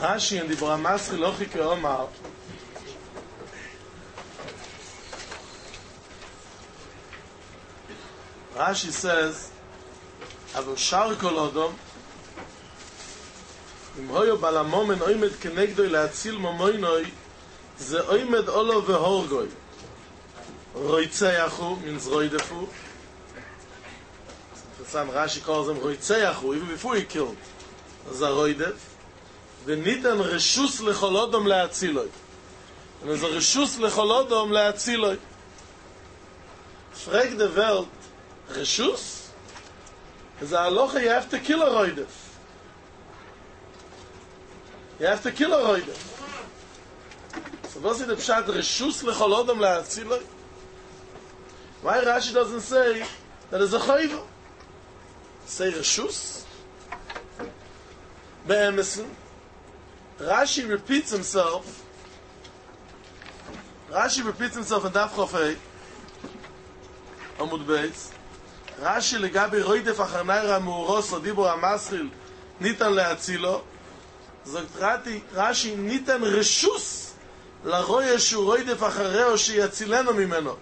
Rashi in the Brahmasri Lochike Omar Rashi says Avol Shar Kol Odom Im Hoyo Balamomen Oimed Kenegdoi Leatzil Momoinoi Ze Oimed Olo Vehorgoi Roitzeyachu means Roidefu. Rashi calls him Roitzeyachu even before he killed Zaroidef. וניתן רשוס לכל אדם להצילוי. Und es רשוס לכל אדם להצילוי. Frag the world, רשוס? Is a halacha you have to kill a roidef. You have to kill a roidef. So was is the pshat reshus lechol adam le'atziloi? Why Rashi doesn't say that is a chayva? Say reshus? Be'emesin. Rashi repeats himself. Rashi repeats himself in Daf Chofei Amud Beis. Rashi legabi roidef acharnaira mu'uros odibur amasril nitan le'atzilo. Sagt Rashi nitan reshus לרויה שהוא רוידף אחריו שיצילנו ממנו.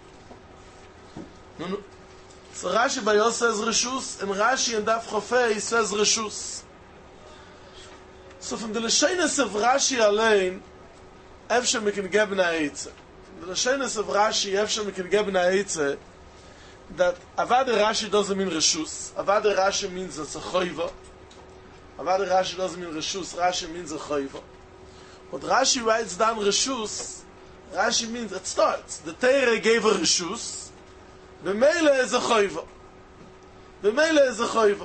So Rashi by us says Rishus, and Rashi in Daf Chofei says Rishus. So from the Lashonos of Rashi alone, Efshem we can get in Ha'etze. From the Lashonos of Rashi, Efshem we can get in Ha'etze, that Avad Rashi doesn't mean Rishus. Avad Rashi means it's a choiva. Avad Rashi doesn't mean Rishus. Rashi means a choiva. But Rashi writes down Rishus. Rashi means it starts. The Torah gave a Rishus. The Mele is a Choiva. The Mele is a Choiva.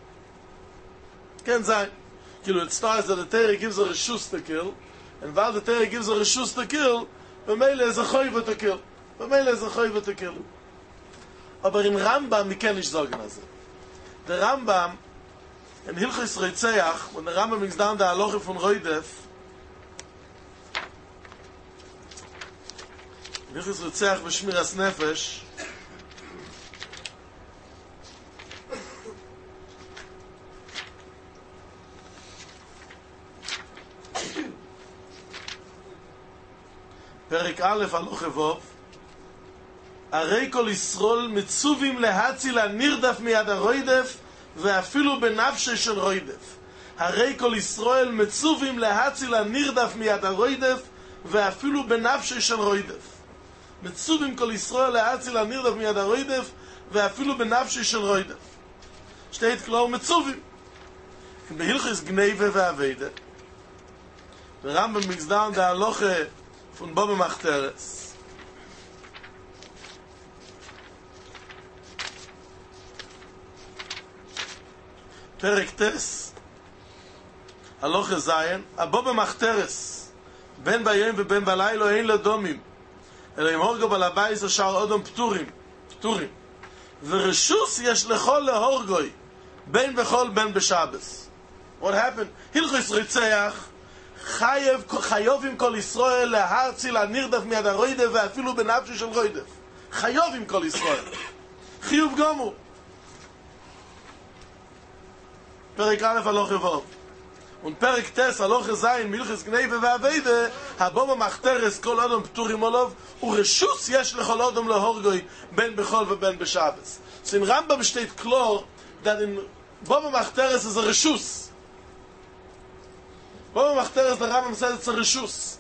Can say, it starts that the Torah gives a Rishus to kill, and while the Torah gives a Rishus to kill, the Mele is a Choiva to kill. The Mele is a Choiva to kill. Aber in Rambam, we can't sagen das. The Rambam, in Hilchos Roitzeach, when the Rambam brings down the Halacha von Roidef, Hilchos Roitzeach b'Shmiras Nefesh, פרק א' הלוך אבוב, הרי כל ישרול מצווים להציל הנרדף מיד הרוידף ואפילו בנפשי של רוידף. הרי כל ישראל מצווים להציל הנרדף מיד הרוידף ואפילו בנפשי של רוידף. מצווים כל ישראל להציל הנרדף מיד הרוידף ואפילו בנפשי של רוידף. שתית כלור מצווים. בהלכס גניבה ועבדה. ורמב"ם מגזדן דה הלוכה von Bobbe Machteres. Perek Tes, Halacha Zayin, a Bobbe Machteres, ben bayom וben balaylo ein ledomim, אלא אם הורגו בלבייס השאר אדם פטורים. ורשוס יש לכל להורגוי, בין בכל בין בשבס. What happened? הלכס ריצח, חייבים כל ישראל להציל הנרדף מיד הרוידף ואפילו בנפשי של רוידף. חייבים כל ישראל. חיוב גמור. פרק א' הלוך אבוב. ופרק טס הלוך זין מלכס גניבה ועבדה הבום המחתרס כל אדם פטורים עליו ורשוס יש לכל אדם להורגוי בין בכל ובין בשבס. So in Rambam steht klar that in בום המחתרס is a רשוס. Bobbe Machteres, the Rambam says it's a Rishus.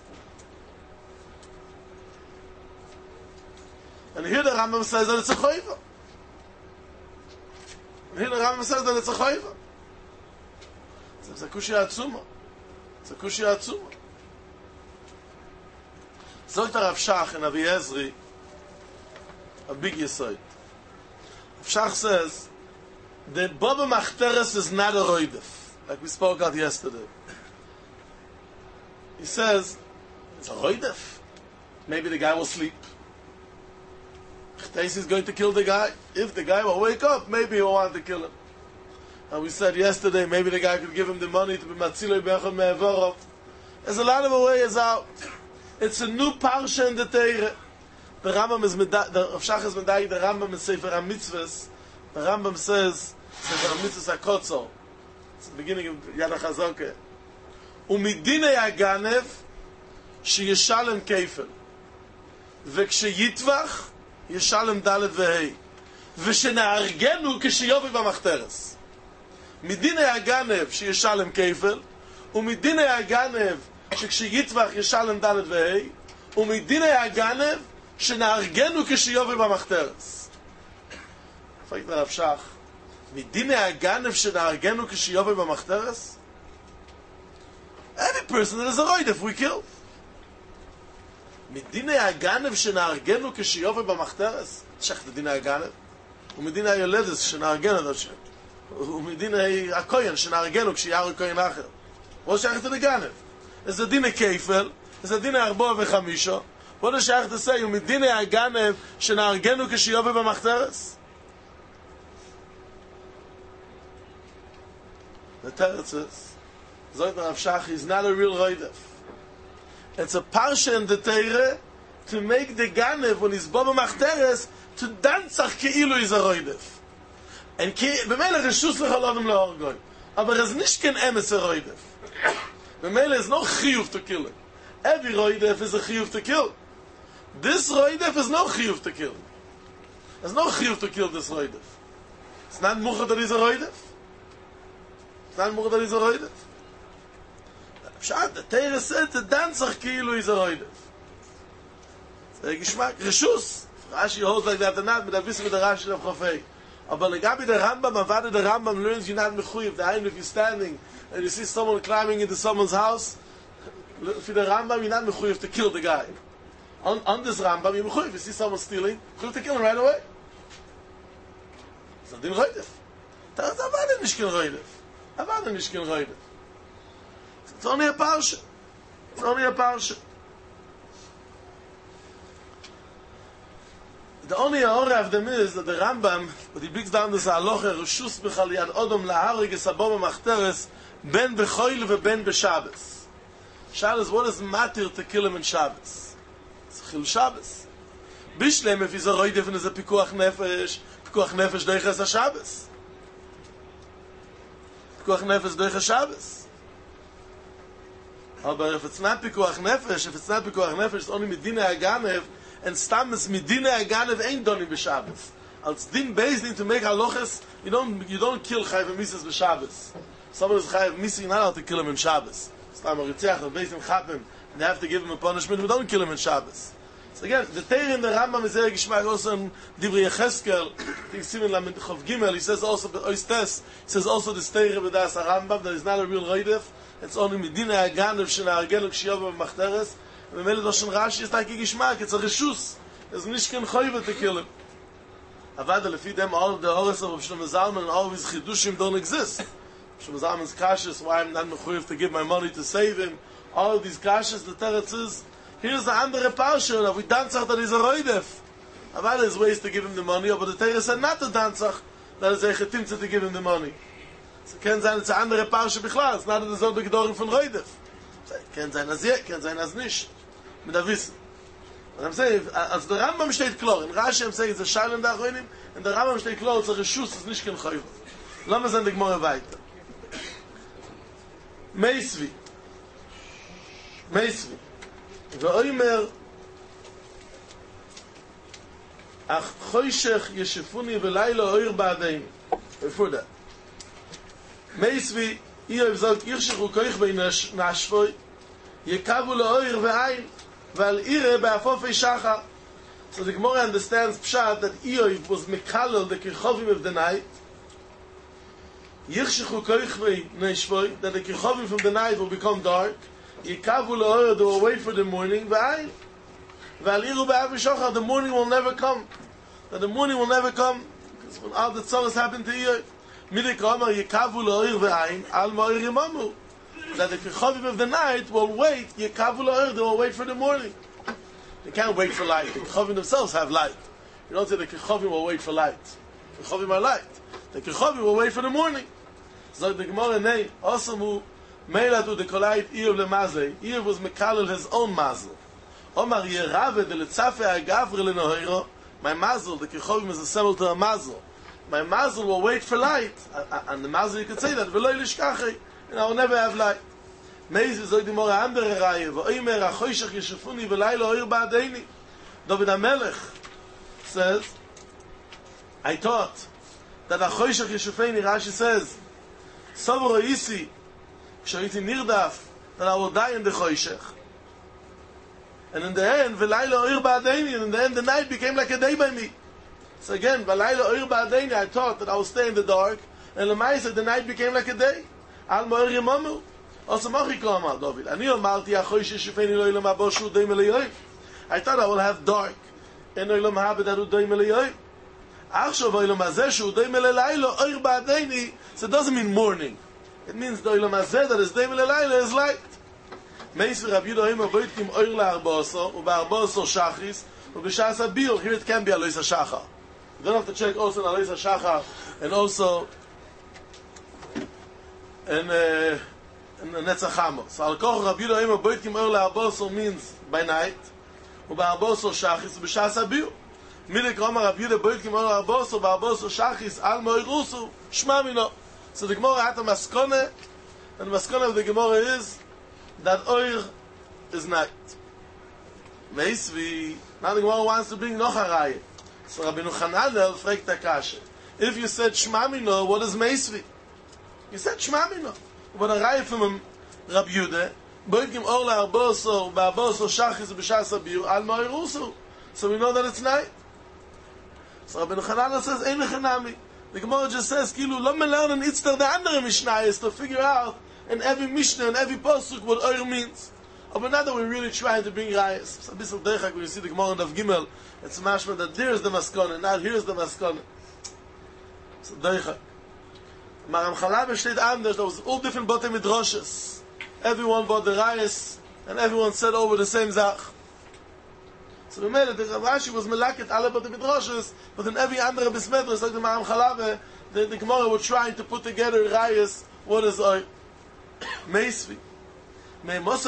And here the Rambam says that it's a Choiva. And here the Rambam says that it's a Choiva. It's a Kushya Atzuma. It's a Kushya Atzuma. Zogt Rav Shach in Avi Ezri a big Yesoid. Rav Shach says the Bobbe Machteres is not a Roidef, like we spoke about yesterday. He says, it's a roidef. Maybe the guy will sleep. Chtesi is going to kill the guy. If the guy will wake up, maybe he'll want to kill him. And we said yesterday, maybe the guy could give him the money to be matziloi bechon me'evorov. There's a lot of ways out. It's a new parsha in the Torah. The Rambam is the Rav Shach is medayik, the Rambam is Sefer HaMitzvahs. The Rambam says, Sefer HaMitzvahs HaKotzor. It's the beginning of Yad HaChazokeh. ומדיני הגנב שישלם כפל. וכשיטבח ישלם ד' וה'. ושנארגנו כשיובל במחתרס. מדיני הגנב שישלם כפל, ומדיני הגנב שכשיטבח ישלם ד' וה', ומדיני הגנב שנארגנו כשיובל במחתרס. פייט הרב שח, מדיני הגנב שנארגנו כשיובל במחתרס? Any person that is a roidef we kill. מדיני הגנב שנארגנו כשיובל במחתרס? שחת דיני הגנב. ומדיני היולדס שנארגן את השם. ומדיני הכהן שנארגנו כשיער הכהן אחר. בוא שייכת לגנב. איזה דיני כיפל, איזה דיני 4 ו5. בוא נשייכת לסי, ומדיני הגנב שנארגנו כשיובל במחתרס? The teretz is, Zoyt Rav Shach, is not a real roidef. It's a parsha in the Torah to make the ganev, when he's bo b'machteres, to dantzach keilu is a roidef. And b'meile reshus l'chaladim le'orgoy. Aber es nicht ken emes a roidef. B'meile is no chiyuv to kill him. Every roidef is a chiyuv to kill. This roidef is no chiyuv to kill. There's no chiyuv to kill this roidef. It's not mucha that he's a roidef. Dann muss er is a roidef. Pshat, the Torah said to danzach ki'ilu is a roidef. It's a geschmack. Reshus. Rashi holds like that or not, but I wissen with the Rashi of Chofei. Aber legabi the Rambam, avada the Rambam learns you're not mechuyev. The time if you're standing and you see someone climbing into someone's house, for the Rambam you're not mechuyev to kill the guy. On this Rambam you're mechuyev. You see someone stealing, mechuyev to kill him right away. It's not din roidef. That's avada nishkin roidef. Avada nishkin roidef. It's only a parsha. It's only a parsha. The only aura of them is that the Rambam, but he breaks down this halacha, Reshus b'chal yad odom laharig es abo b'machteres ben b'choil v'ben b'Shabbos. Shabbos, what is matir to kill him in Shabbos? It's chil Shabbos. Bishlem, if he's a roidef and is a pikuach nefesh doiches a Shabbos. Pikuach nefesh doiches Shabbos. Aber if it's not pikuach nefesh, it's only medina aganev, and stam is medina aganev ain't done in b'Shabbos. Als din beis to make haloches, you don't kill chayv mises b'Shabbos. Someone is chayv mises, you're not allowed to kill him in Shabbos. Stam a ritziach, the beis chap him, and they have to give him a punishment. We don't kill him in Shabbos. So again, the Torah in the Rambam is very geschmack also in Divrei Yecheskel. I think Simon Lamed Chov Gimel. He says also Oistes. He says also the Torah b'das Rambam that is not a real roidef. It's only medina aganev shenaargenu kshiyovel b'machteres. And the Melech Lashon Rashi is like a geschmack. It's a reshus. There's nishken choyve to kill him. Avada lefi them all of the horrors of Shlomo Zalman and all of his chidushim don't exist. Shlomo Zalman's kashas, why I'm not mechuyev to give my money to save him. All of these kashas, the teretz is, here's the andere parsha that we danzach that is a roidef. Avada there's ways to give him the money, but the Torah said not to danzach that is a chetimtza to give him the money. So ken sein, it's a andere parsha bichlal. It's not the zon begdorim von roidef. Ken sein as yet, ken sein as nish. Mit der Wissen. And I'm saying, as the Rambam steht klar, in Rashi I'm saying, it's a Shailem da Achronim, and the Rambam steht klar, it's a Reshus, it's nicht kein Chayv. Lass uns endlich mal weiter. Meisvi. ואוימר, אך חוישך ישפוני ולילה אויר בעדיין. Before that. Meisvi, ihr sagt, ירשכו koich bei nashvoi, yekavu לאויר ועין, Weil Ire be'afofei shachar. So the Gemara understands Pshat that Eoy was mekalel the kirchovim of the night. Yirshichu koichvei neishvoi, that the kirchovim from the night will become dark. Yikavu le'or, they will wait for the morning. Ve'ayin. Weil Ire be'afofei shachar, the morning will never come. That the morning will never come. Because when all the tzoros happened to Eoy. Midek Ramar yikavu le'or ve'ayin, al ma'ir yimamu. That the Kechavim of the night will wait, Yekavu La'or, they will wait for the morning. They can't wait for light. The Kechavim themselves have light. You don't say the Kechavim will wait for light. The Kechavim are light. The Kechavim will wait for the morning. So the Gemara name, Osamu, Meilatu de Kolait, Iyov le Mazei. Iyov was Mekalel his own mazel. Omar Yerave de Letzafe Agavre le Nohiro. My mazel, the Kechavim is assembled to a mazel. My mazel will wait for light. And the mazel, you could say that, V'loi lishkachei. And I will never have light. Meise soll die more andere Reihe, wo immer a Choshech Yeshufuni v'layla oir ba'adeini. David HaMelech says, I thought that a Choshech Yeshufuni, Rashi says, Savro Isi, K'shayiti Nirdaf, that I will die in the Choshech. And in the end, v'layla oir ba'adeini, and in the end the night became like a day by me. So again, v'layla oir ba'adeini, I thought that I would stay in the dark, and Lamaisa, the night became like a day. Al mo'ir yimamu. Also machiko amar David. Ani amarti achosh yeshufeni lo ilam haba shu doim eliyoi. I thought I will have dark in ilam haba that doim eliyoi. Achshav ilam hazeh shu doim elilaylo oir ba'adeini. So it doesn't mean morning. It means the ilam hazeh that is doim elilaylo is light. Meis v'Rab Yehuda oimer boitkim oir la'arbaso u'ba'arbaso shachris u'b'shas abir. Here it can be alois hashachar. You don't have to check also in alois hashachar and also in Netzach Hamo. So Al Koch Rab Yehuda Omer Boitkim Oir LaArbaso means by night, u'ba'arbaso shachis u'b'shas abir. Milek Rama Rab Yehuda Boitkim Oir LaArbaso u'ba'arbaso shachis al mo'irusu shma mino. So the Gemara had a maskone, and the maskone of the Gemara is that Oir is night. Meisvi, now the Gemara wants to bring noch a raya. So Rabbeinu Chananel fragt the kasha. If you said shma mino, what is Meisvi? You said shma mino. But a raya from Rab Yehuda, Boitkim Oir LaArbaso u'ba'arbaso shachis u'b'shas abir al mo'irusu. So we know that it's night. So Rabbeinu Chananel says, Ein lechanami. The Gemara just says, Kilu, lo me lernen itzter the andere Mishnah is to figure out in every Mishnah, in every Pasuk, what Oir means. But now that we're really trying to bring rayas, it's a bit of derechak when you see the Gemara in Daf Gimel, it's mashma that there's the maskana, now here's the maskana. It's a derechak. Maram Chalabe steht anders, there was all different Botei Midrashes. Everyone bought the rayas, and everyone said over the same zach. So we made it, the Rashi was melakit alle Botei Midrashes, but in every andere Bismedras, like the Maram Chalabe, the Gemara were trying to put together rayas, what is Oir? Meisvi. Maybe to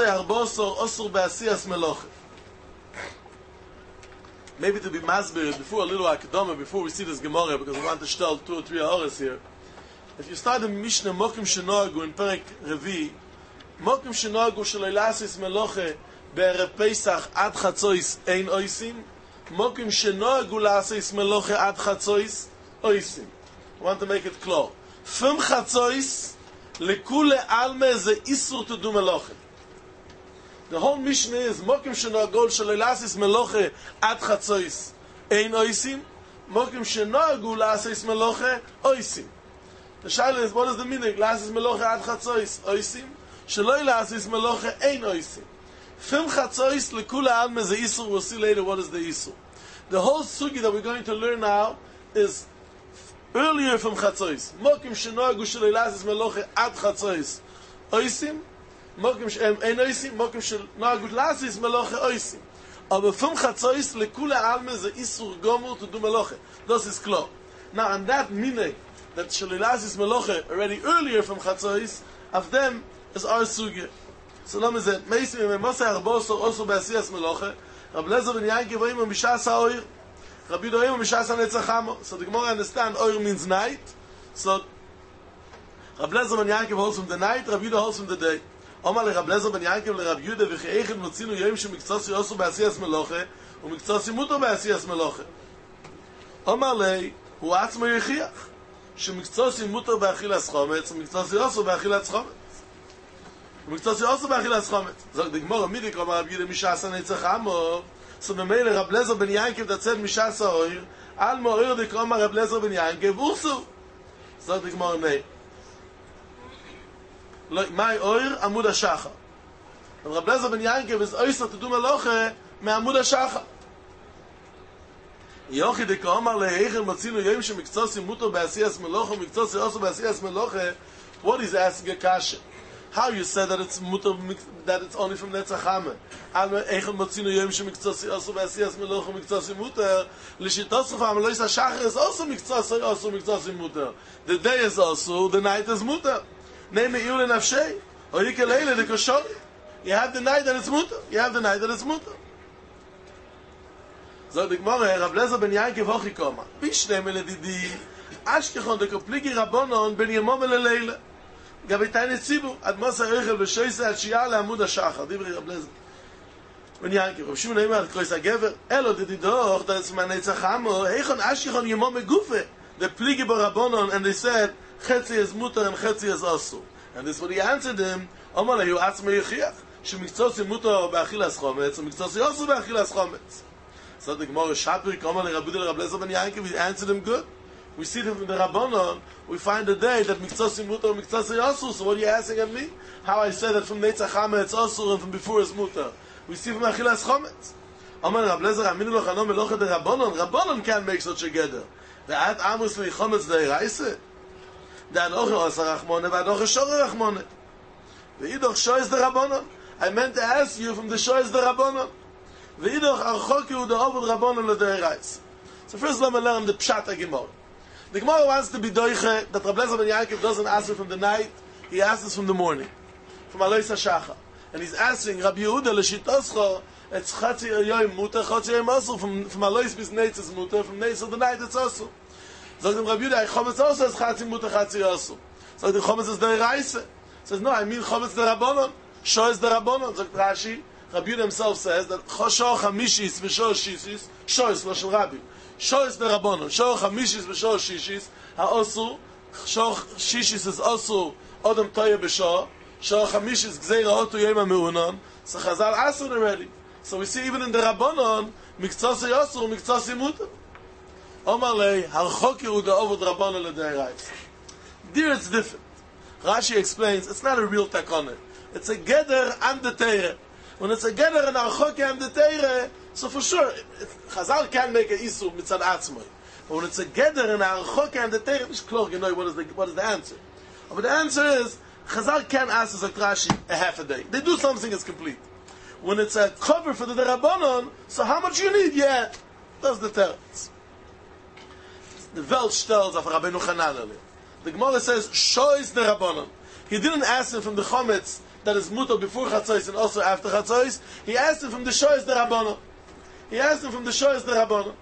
be masbir before a little akadama, before we see this Gemara, because we want to tell 2 or 3 hours here. If you start the Mishnah Mokim Shenoagu in Perek Revi, Mokim Shenoagu Shaloilasis Meloche Be'erev Pesach Ad Chatzois Ein Oisim, Mokim Shenoagu Lasis Meloche Ad Chatzois Oisim. I want to make it clear. From Chatzois Lekule Alme Ze Isur to do Meloche. The whole Mishnah is Mokim Shenoagu Shaloilasis Meloche Ad Chatzois Ein Oisim, Mokim Shenoagu Lasis Meloche Oisim. The shaila is, what is the meaning? Lasis meloche ad chatzois oisim, sheloi lasis meloche ein oisim. Fim chatzois lekula alme ze isur. We'll see later what is the isur. The whole sugi that we're going to learn now is earlier from chatzois. Mokim shenoagu sheloi lasis meloche ad chatzois oisim, mokim ein oisim, mokim shenoagu lasis meloche oisim. Aber fim chatzois lekula alme ze isur gomur to do meloche. This is clear. Now, on that meaning, that Shalilas Meloche already earlier from Chatzois, of them is our sugya. So let me say, Meisi Memosai Arboso also Be'asiyas Meloche, Rab Lezer ben Yankiv Oim Mishas HaOir, Rabbi Doim Mishas HaNetzach Hamo. So the Gemara understand Oir means night. So Rab Lezer ben Yankiv holds from the night, Rabbi Yehuda holds from the day. Omar le Rab Lezer ben Yankiv le Rabbi Yehuda v'che'echid motzinu Yom shemiktzasi also Be'asiyas Meloche, u'miktzasi muto Be'asiyas Meloche. Omar le hu atzmo yechiach. שמקצוסי מותר באכילת חומץ, ומקצוסי אוסר באכילת חומץ. ומקצוסי אוסר באכילת חומץ. זאת דגמור המידיק, אומר רב יהודה משעס הנצח עמו, so במילא רב לזר בן ינקב תצד משעס האויר, על מאויר דקרום רב לזר בן ינקב, אוסו. זאת דגמור מי. מהי אויר? עמוד השחר. רב לזר בן ינקב is אויסר תדו מלוכה מעמוד השחר. יוכי דקה אמר להיכן מצינו יום שמקצוסי מוטו בעשייס מלוכה ומקצוסי אוסו בעשייס מלוכה. What is asking a kasha? How you said that it's muto, that it's only from Netzach Hama? Al eichel motzinu yom shemiktzasi also b'asiyas melocha miktzasi muter. L'shitosuf ha'amalois ha'shachar is also miktzasi muter. The day is also, the night is muter. Nei me'ir le'nafshei, o yikel eile dekoshol. You have the night that it's muter. You have the night that it's muter. So the Gemara, Rav Lezer ben Yankiv hochikoma. Bishnem ele didi, ashkechon de kopligi rabbonon ben yemom ele leile. Gabi Tani Tzibu, Ad Mosa Rechel B'Shoyse Ad Shia Le'amud HaShachar, Dibri Rab Lezer. Und Yankiv, Rab Shimon Eimer, Krois HaGever, Elo Dididoch, da ist mein Netzach Amo, Heichon Ashichon Yemo Megufe, the Pliege Barabonon, and they said, Chetzi is Mutter and Chetzi is Asu. And this is what he answered them, Omar Lehu Atzma Yechiach, Shemiktzos Mutter Be'achilas Chometz, and Miktzos Yosu Be'achilas Chometz. So the Gemara Shapir, Omar Lehu Rab Lezer ben Yankiv, he answered him good. We see them from the Rabbanon, we find the day that Miktzos Mutter and Miktzos Yosu, so what are you asking of me? How I said that from Netzach Hama it's Asu, and from before it's Mutter. We see from Achilas Chometz. Omar Rab Lezer, Aminu Lochanom Melocha de Rabbanon, Rabbanon can't make such a gather. The Ad Amos Li Chometz de Reise. The Anoche Osa Rachmone, the Anoche Shore Rachmone. The Idoch Shoyz de Rabbanon. I meant to ask you from the Shoyz de Rabbanon. The Idoch Archoki the Ovod Rabbanon le de Reise. So first let me learn the Pshat HaGemara. The Gemara wants to be doiche that Rab Lezer ben Yaakov doesn't answer from the night, he asks from the morning, from Alois HaShachar. And he's asking, Rabbi Yehuda, L'shitoscho, it's Chatzi Yoyim Muter, Chatzi Yoyim Asu, from Alois bis Neitz is Muter, from Neitz of the night it's Asu. So the Rabbi Yehuda, Chometz also is Chatzi Muter, Chatzi Asu. So the Chometz is the Reise. Says, no, I mean Chometz the Rabbanon. Sho is the Rabbanon. So Rashi, Rabbi Yehuda himself says that Sho Chamishis v'Sho Shishis, Sho is Lashon Rabbi. Sho is the Rabbanon. Sho Chamishis v'Sho Shishis, HaOsu, Sho Shishis is Osu, Odom Toya b'Sho, Sho Chamishis Gzeira Otu Yom HaMeunon. So Chazal Asun already. So we see even in the Rabbanon, Miktzos Yosu, Miktzos Muter. Omar lei, Harchoki Uda Ovod Rabbanon l'Deiraisa. There it's different. Rashi explains, it's not a real takonet. It's a geder and the teire. When it's a geder and Harchoki and the teire, so for sure, Chazal can make an isu mitzad atzmoi. But when it's a geder and Harchoki and the teire, it's clear, you know what is the answer. But the answer is, Chazal can ask us Rashi a half a day. They do something that's complete. When it's a cover for the Rabbanon, so how much you need? Yeah, that's the teretz. The Welt tells of Rabbeinu Hanan. The Gemara says, Sho is the Rabbanon. He didn't ask him from the Chometz that is mutter before Chatzos and also after Chatzos. He asked him from the Sho is the Rabbanon. He asked him from the Sho is the Rabbanon.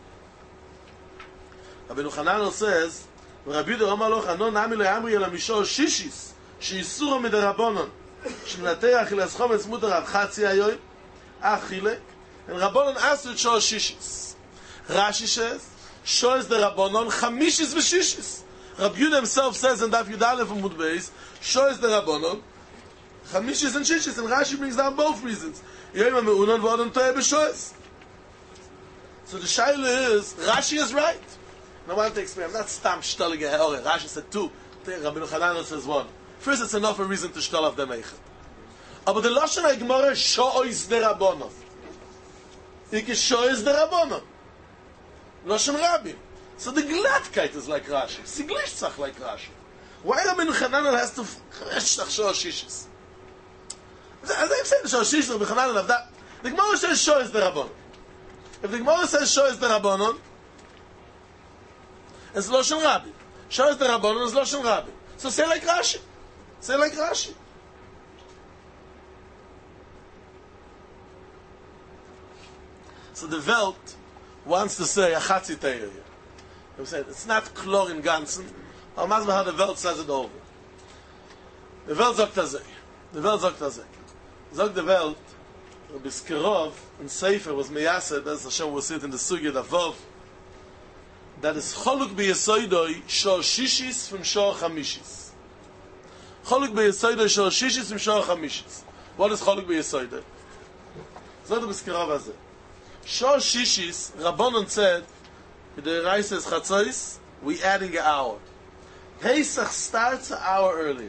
Rabbeinu Hanan says, Rabbi Yehuda Omar Lo Chanon Nami Lo Yamri Ela Misho Shishis Sheisura Mid Rabbanon Shemnateach Ilas Chometz mutter Ad Chatzi Hayoim Achilek, and Rabbanon asked with Sho Shishis. Rashi says, Sho is the Rabbanon, Chamishis v'Shishis. Rabbi Yehuda himself says in Daf Yud Aleph Amud Beis, Sho is the Rabbanon, Chamishis and Shishis, and Rashi brings down both reasons. Yoyim HaMeunon v'Odom Toya b'Shoes. So the shaila is, Rashi is right. Now I want to explain, I'm not stam shtalig ha'ore. Rashi said two, Rabbeinu Hanan says one. First, it's enough a reason to shtal of them eichet. But the Lashon HaGemara, Sho is the Rabbanon. Ike Sho is the Rabbanon. Lashon Rabbi. So the Gladkeit is like Rashi. Siglish like Rashi. Why Rabbeinu Hanan has to Shtach Sho Shishis? As I'm saying, Sho Shishis, Rabbeinu Hanan of that. The Gemara says Sho is the Rabbanon. If the Gemara says Sho is the Rabbanon, it's Lashon Rabbi. Sho is the Rabbanon, it's Lashon Rabbi. So say like Rashi. Say like Rashi. So the Welt wants to say a Chatzi Teire. I'm saying it's not Klor in Ganzen. But how the Welt says it over. The Welt sagt das. The Welt sagt das. Sagt the Welt, Rabbi Skirov in Sefer was meyaseh, as Hashem will see it in the Sugya Davov, that is Choluk b'Yesoidoi Shor Shishis from Shor Chamishis. Choluk b'Yesoidoi Shor Shishis from Shor Chamishis. What is Choluk b'Yesoidoi? Sagt Rabbi Skirov azeh. Shor Shishis, Rabbanon said, with the Reises Chatzos, we adding an hour. Pesach starts an hour earlier.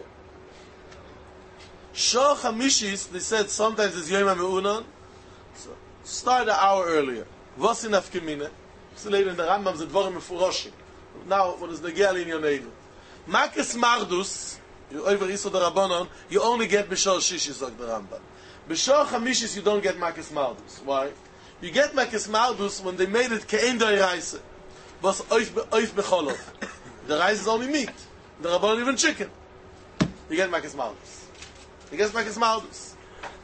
Shor Chamishis, they said sometimes it's Yom HaMeunon, so start an hour earlier. Was in Afkemine? So later in the Rambam, the Dvorim Mefuroshim. Now, what is the Geal in Yoneinu? Makis Mardus, you over Iso the Rabbanon, you only get B'Shor Shishis, like the Rambam. B'Shor Chamishis, you don't get Makis Mardus. Why? You get Makis Mardus when they made it Ke'en Doi Reise. Was Oif Becholov. The rice is only meat. The Rabbanon even chicken. You get Makis Mardus. You get Makis Mardus.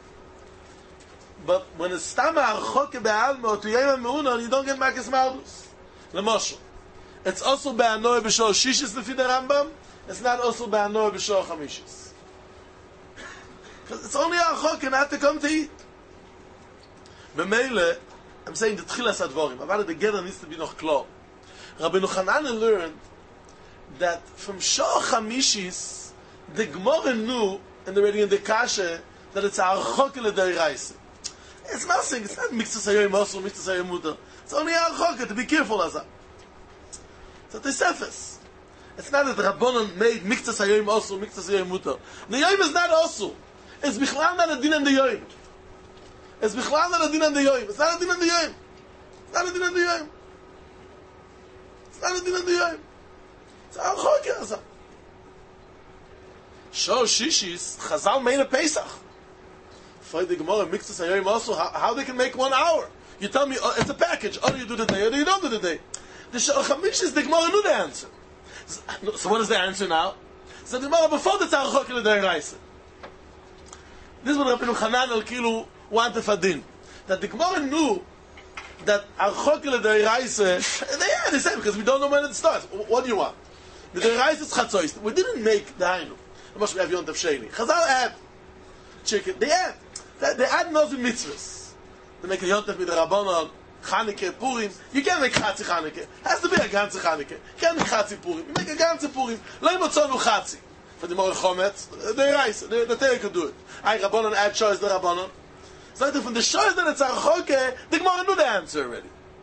But when it's Stama Archoke Be'alma or to Yom HaMeunon, you don't get Makis Mardus. L'moshel. It's also Be'anoi B'Shor Shishis Lefi the Rambam, It's not also by Noah b'shor chamishis. It's only a chok and I have to come to eat. B'meile, I'm saying the tchilas advorim. But the gather needs to be noch klar. Rabbeinu Hananel learned that from shor chamishis, the Gemara knew, and already in the kasha, that it's a chok l'deiraisa. It's nothing. It's not mixed sayoy mosul, mixed sayoy mutar. It's only a chok to be careful as that. So the Sefes. It's not that Rabbanon made mikta sayoyim osu, mikta sayoyim mutar. The yoyim is not osu. It's bichlal not a din on the yoyim. It's bichlal not a din on the yoyim. It's not a din on the yoyim. It's not a din on the yoyim. It's not a din on the yoyim. It's a chok as that. Shor shishis, Chazal made a Pesach. For the Gemara, mikta sayoyim osu, how they can make 1 hour? You tell me, it's a package. Or you do the day, or you don't do the day. The Shor Chamishis, the Gemara knew the answer. So what is the answer now? So the Gemara before the Tzar Chok l'Deiraisa. This is what Rabbeinu Hananel Kilu wanted for din. That the Gemara knew that Chok l'Deiraisa, they said because we don't know when it starts. What do you want? The Deiraisa is Chatzois. We didn't make the Hainu. It must be Avion Tav Sheni. Chazal add chicken. They add those mitzvahs. They make a Yontav with the Rabbanon. Chanukah, Purim. You can't make Chatzi Chanukah. It has to be a ganze Chanukah. You can't make Chatzi Purim. You make a ganze Purim. Lo yimotzonu Chatzi. For the Moreh Chometz, they rise. The Torah could do it. Rabbanon add shows the Rabbanon. So from the shows that it's Archoke, the Gemara knew the answer already.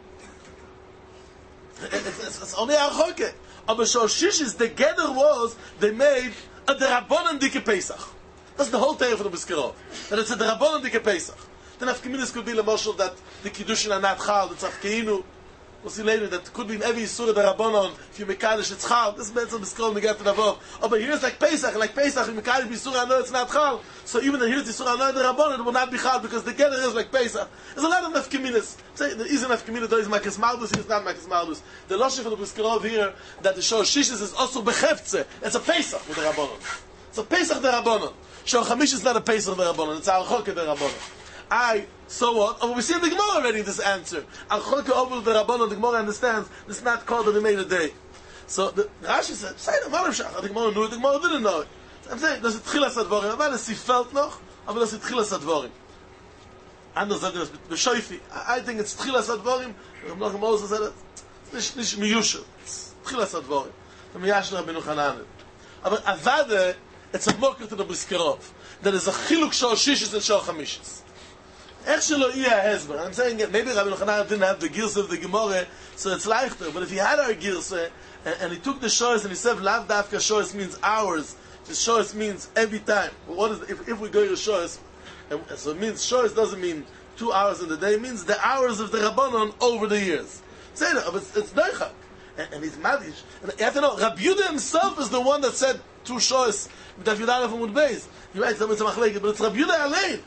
It's only Archoke. Aber Shoshishis, the gather was, they made a Rabbanon Dike Pesach. That's the whole Torah for the Bizkarov. That it's a Rabbanon Dike Pesach. Then Afkeminis could be the Moshel that the Kiddushin are not Chal, it's Afkeinu. We'll see later that could be in every Surah the Rabbanon, if you Mekadosh it's Chal. This is better the scroll we get to the Vov. Oh, but here's like Pesach, if you Mekadosh be Surah, I know it's not Chal. So even here's the Surah, I know the Rabbanon, it will not be Chal, because the gather is like Pesach. There's a lot of Afkeminis. Say, there is an Afkeminah, there is Makis Maldus, here's not Makis Maldus. The Loshe for the Briskerov here, that the Shor Shishis is also Bechefze. It's a Pesach with the Rabbanon. It's a Pesach the Rabbanon. Shor Chamish is not a Pesach the Rabbanon, it's a Archok the Rabbanon. So what? Oh, we see in the Gemara already this answer. Al-Chok over the Rabbanon, the Gemara understands this is not called that they made a day. So the Rashi said, say the Gemara Shach, the Gemara knew it, the Gemara didn't know it. So I'm saying, das ist Tchilas HaDvorim, aber das sie fällt noch, aber das ist Tchilas HaDvorim. Anders sagen das mit Beshoifi. I think it's Tchilas HaDvorim, Rabbi Moses said it, it's nicht Miyushel, it's Tchilas HaDvorim. The Miyashna Rabbeinu Hananel. Aber Avade, it's a mocker to the Briskerov. There is a Chiluk Shor Shishis and Shor Chamishis. I'm saying maybe Rabbi Yochanan didn't have the Girsa of the Gemara, so it's leichter. But if he had our Girsa, and he took the Shores and he said, Lav Davka Shores means hours, the Shores means every time. But what is if we go to Shores, so it means Shores doesn't mean 2 hours in the day, it means the hours of the Rabbanon over the years. Say that, but it's Neichak. And he's Madish. And you have to know, Rabbi Yehuda himself is the one that said 2 Shores, with David Aleph and Mudbeis. You're right, it's a Machlekes, but it's Rabbi Yehuda Alein.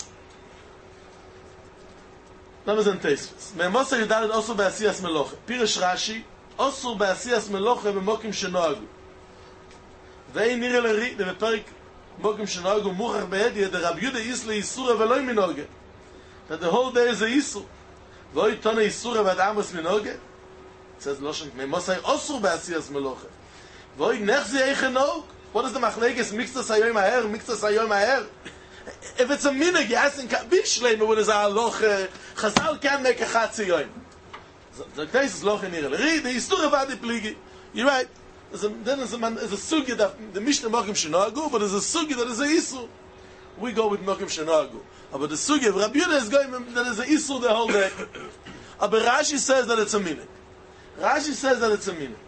Lama zan Teisves. Me'amosa Yudalet also be'asiyas meloche. Pirish Rashi, also be'asiyas meloche b'mokim shenoagu. Ve'in nire l'ri, בפרק mokim shenoagu, muchach be'ediyah, the Rabbi Yehuda is le'isura ve'loi minoge. That the whole day is a isur. Ve'oi tone isura v'ad amos minoge. It says, me'amosa also be'asiyas meloche. Ve'oi nechzi eichenog. What is the machlekes? Mixtas hayoyim ha'er, mixtas hayoyim ha'er. If it's a minig, you ask in Bishleim, when it's a loch, Chazal can make a chatzi yoim. The case is loch in Irel. Read the Yistur Avadi Pligi. You're right. Then there's a sugi that the Mishnah Mokim Shenoagu, but there's a sugi that is a Yisur. We go with Mokim Shenoagu. But the sugi of Rabbi Yehuda is going that is a Yisur the whole day. But Rashi says that it's a minig. Rashi says that it's a minig.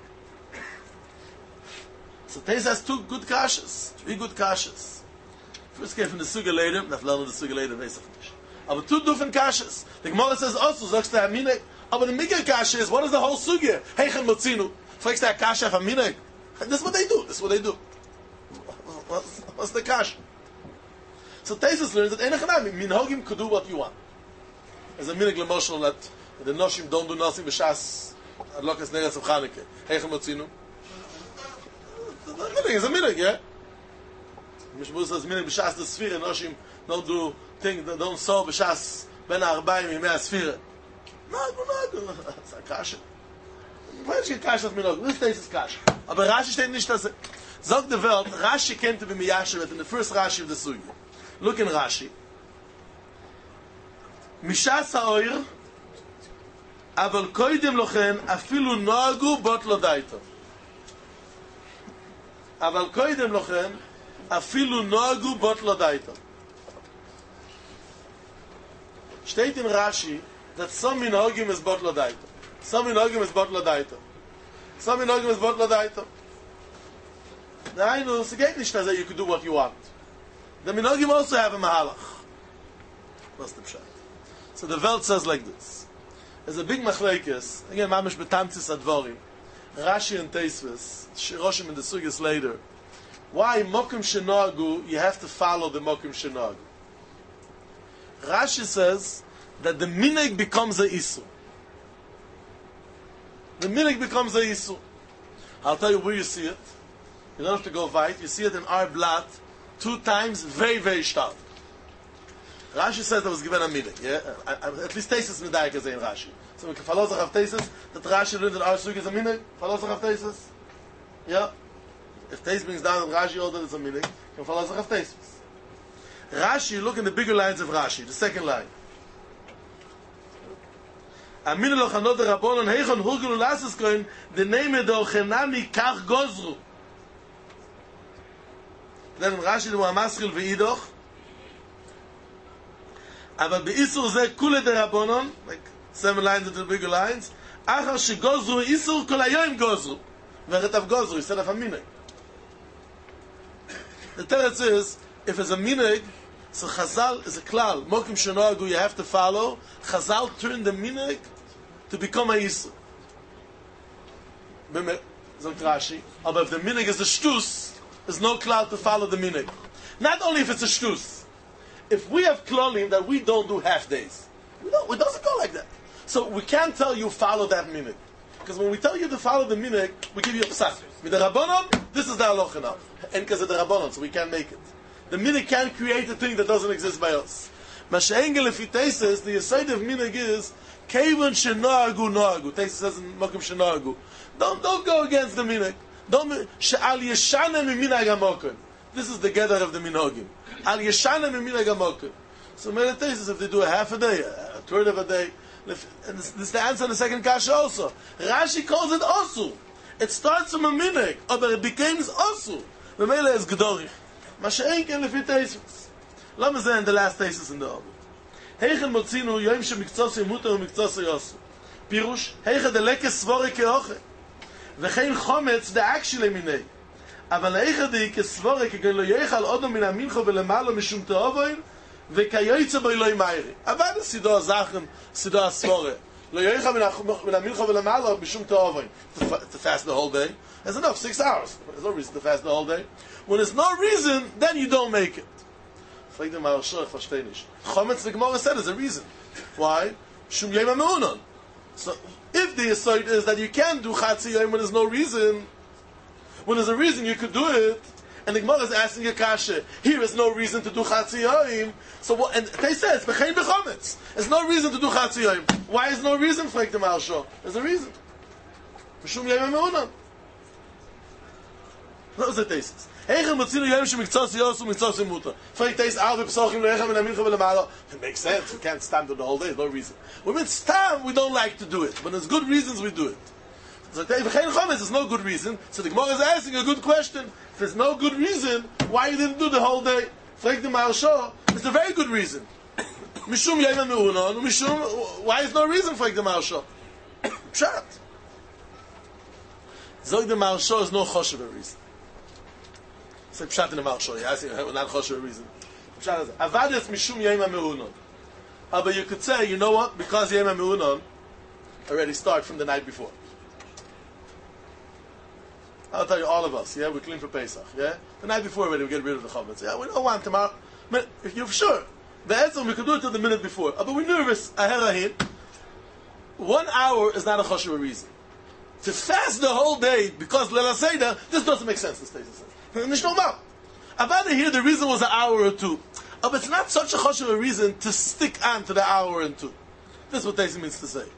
So Teis has 2 good kashas, 3 good kashas. First came from the Suga later, that's learning the Suga later, but 2 different kashas. The Gemara says also, sagst du Aminek, aber the Miguel kasha is, what is the whole Suga? Heichen Motzinu. Fragst du kasha of Aminek? This is what they do, What's the kasha? So Tesis learns that Einachanami, Minhogim could do what you want. As a Minig Lemoshel that the Noshim don't do nothing b'shas, Adlokas Neres of Chanukah. Heichen Motzinu. The Minig is a Minig, yeah? Mishmur says, meaning b'shas the sphere, Noshim don't do things, don't solve b'shas ben ha'arbaim yimei ha'sfira. No, it's a kasha. Why is it kasha of minog? This states is kasha. Aber Rashi steht nicht, dass Zog the Welt, Rashi came to be Miyashiret in the first Rashi of the Sugi. Look in Rashi. Mishas ha'oir, aval koidim lochen, afilu noagu bot lo daito. Aval koidim lochen, afilu noagu bot lo daito. Steht in Rashi that some minhagim is bot lo daito. Some minhagim is bot lo daito. Some minhagim is bot lo daito. Nein, es geht nicht, that you could do what you want. The minhagim also have a mahalach. What's the pshat? So the Welt says like this. There's a big machlekes, again, mamish betamtzis advorim, Rashi and Teisves, Shiroshim in the Sugis later. Why mokum shenoagu, you have to follow the mokum shenoagu. Rashi says that the minhag becomes a isu. The minhag becomes a isu. I'll tell you where you see it. You don't have to go weit. You see it in our blood 2 times, very, very stark. Rashi says that was given a minhag. Yeah? At least Tesis Medayik is in Rashi. So we can follow the Tesis that Rashi learned in our Sugis is a minhag. Follow the Tesis. Yeah? If Tesis brings down that Rashi ordered it's a minhag, you can follow the Tesis. Rashi, look in the bigger lines of Rashi, the second line. Amin lo chanot de Rabbonon heichon hurgelu lasis koin the name de ochenami kach gozru. Then in Rashi the Muamaschil veidoch. Aber beisur ze kule de Rabbonon, like 7 lines into the bigger lines. Achar shegozru isur kol hayoim gozru. Veretav gozru instead of a minhag. The teretz is, if it's a minhag, so Chazal is a klal. Mokim shenoagu you have to follow. Chazal turned the minhag to become a yisur. Zok Rashi. But if the minhag is a shtus, there's no klal to follow the minhag. Not only if it's a shtus. If we have klalim that we don't do half days, it doesn't go like that. So we can't tell you follow that minhag. Because when we tell you to follow the minhag, we give you a psak. With the Rabbanon, this is the halacha now. And because of the Rabbanon, so we can't make it. The minhag can't create a thing that doesn't exist by us. Masha'engel if it says the aside of minhag is Kevon shenoagu noagu. Tesis says in Mokum shenoagu. Don't go against the minhag. Don't she'al yeshana mi minhag hamokum. This is the gather of the minhagim. Al yeshana mi minhag hamokum. So many tesis if they do a half a day, a third of a day, and this is the answer in the second kasha also. Rashi calls it osu. It starts from a minhag, but it becomes osu. The mele is gedorich. Masha'enken lefi tesis. Lama zeh in the last tesis in the Ovid. Heichen motzinu yoim shemiktzosei mutar umiktzosei osu. Pirush, heichen delekes svore keoche. Vechein chometz de akshile minei. אבל היחדי כסבורה כגן לא יחל עוד מן המינכו ולמעלה משום תאובוין וכיוצא בו אלוהי מהירי. אבל סידו הזכם, סידו הסבורה. לא יחל מן המינכו ולמעלה משום תאובוין. To fast the whole day. There's enough, 6 hours. There's no reason to fast the whole day. When there's no reason, then you don't make it. Fragt dem Maharsha, ich verstehe nicht. Chometz, the Gemara said, is a reason. Why? Shum yom ha'me'unon. So, if the aside is that you can't do Chatzi Yom when there's no reason, when there's a reason you could do it, and the Gemara is asking a kasha, here is no reason to do Chatzi Yom, so what, and they say, it's Bechein Bechometz. There's no reason to do Chatzi Yom. Why is no reason, fragt dem Maharsha? There's a reason. Shum yom ha'me'unon. That was the thesis. Heichen motzinu yom shemiktzos yosu miktzos muta. Fragt teis alve psochim leichem and amincha v'lemala. It makes sense. We can't stand to the whole day. There's no reason. When it's time, we don't like to do it. When there's good reasons, we do it. So there's no good reason. So the Gemara is asking a good question. If there's no good reason, why you didn't do the whole day? Fragt the Maharsha. It's a very good reason. Mishum yom ha'me'unon. Mishum. Why is no reason? Fragt the Maharsha. Pshat. Zog the Maharsha is no choshev a reason. It's like pshat in the Maharsha. You're asking not choshev a reason. Pshat is avades mishum yom ha'me'unon. But you could say, you know what? Because yom ha'me'unon already start from the night before. I'll tell you, all of us, yeah, we clean for Pesach, yeah? The night before already we get rid of the chametz. Yeah, we don't want tomorrow. If you're sure, the answer we could do it till the minute before. But we're nervous. Aher ahin. 1 hour is not a choshev reason. To fast the whole day because Lela Seder, this doesn't make sense. This says. Nicht normal. Avada here, the reason was an hour or two. But it's not such a choshev reason to stick on to the hour and two. This is what Tesis means to say.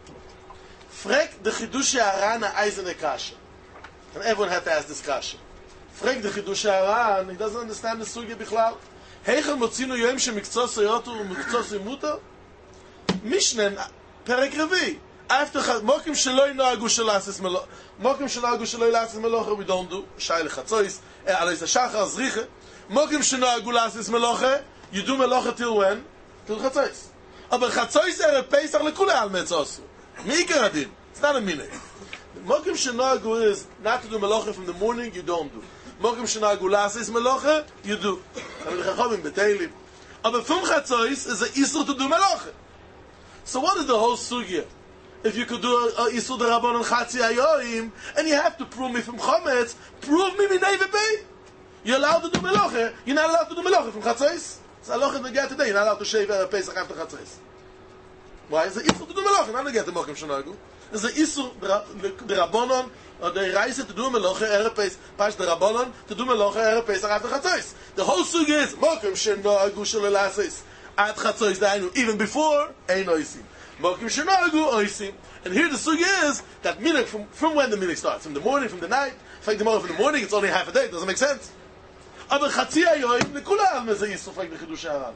Frek de chidush ha'arana eisene kasha. And everyone had to ask this kasha. Frag the Chidush Aran, he doesn't understand the Sugya Bichlal. Heichel Motzinu Yoim Shemiktzos Yotu Umiktzos Imuta? Mishnen, Perek Revi. After Mokim Sheloi Noagu Shelasis Melocha. Mokim Shenoagu Sheloi Lasis Melocha, we don't do. Shai Lechatzois, Alois Shachar, Zriche. Mokim Shenoagu Lasis Melocha, you do Melocha till when? Till Chatzois. Aber Chatzois Erev Pesach Lekule Al Metzosu. Mikar Adin. It's not a minute. Mokim Shenoagu is not to do Melocha from the morning, you don't do. Mokim Shenoagu Lasis Melocha, you do. Aber Chachamim Beteilim. Aber from Chatzois is a Isur to do Melocha. So what is the whole Sugya? If you could do a Isur D'Rabbanan Chatzi Ayoim, and you have to prove me from Chometz, prove me Minei V'Pei. You're allowed to do Melocha, you're not allowed to do Melocha from Chatzos. It's Alocha Negeh today, you're not allowed to shave Pesach after Chatzos. Why? It's an Isur to do Melocha, not Negeh to Mokim Shenoagu. It's an Isur D'Rabbanan, or the Reise to do Melocha, Erev Pesach, Pash D'Rabbanan, to do Melocha, Erev Pesach after Chatzos. The whole Sugya is, Mokim Shenoagu Shelo Lasis, at Chatzos Dainu, even before, Ein Oisim. Mokim Shenoagu Oisim. And here the sugya is that minhag from when the minhag starts, from the morning, from the night. In fact, from the morning, it's only half a day. It doesn't make sense. Aber Chatzi Ayoim Nekula Mezeh Yisuf like the Chidush Aran.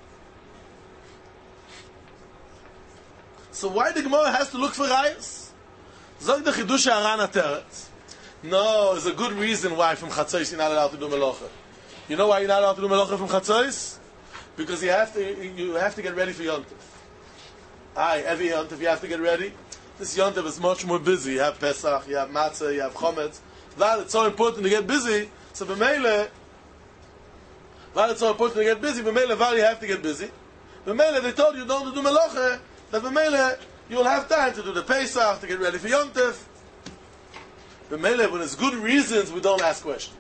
So why the Gemara has to look for rayos? Zog the Chidush Aran Ateret. No, there's a good reason why from Chatzos you're not allowed to do Melocha. You know why you're not allowed to do Melocha from Chatzos? Because you have to get ready for Yom Tov. Every Yom Tov you have to get ready. This Yom Tov is much more busy. You have Pesach, you have Matzah, you have Chometz. While it's so important to get busy, so b'meile, while it's so important to get busy, b'meile, while you have to get busy, b'meile, they told you don't do Melocha, that b'meile, you will have time to do the Pesach, to get ready for Yom Tov. B'meile, when it's good reasons, we don't ask questions.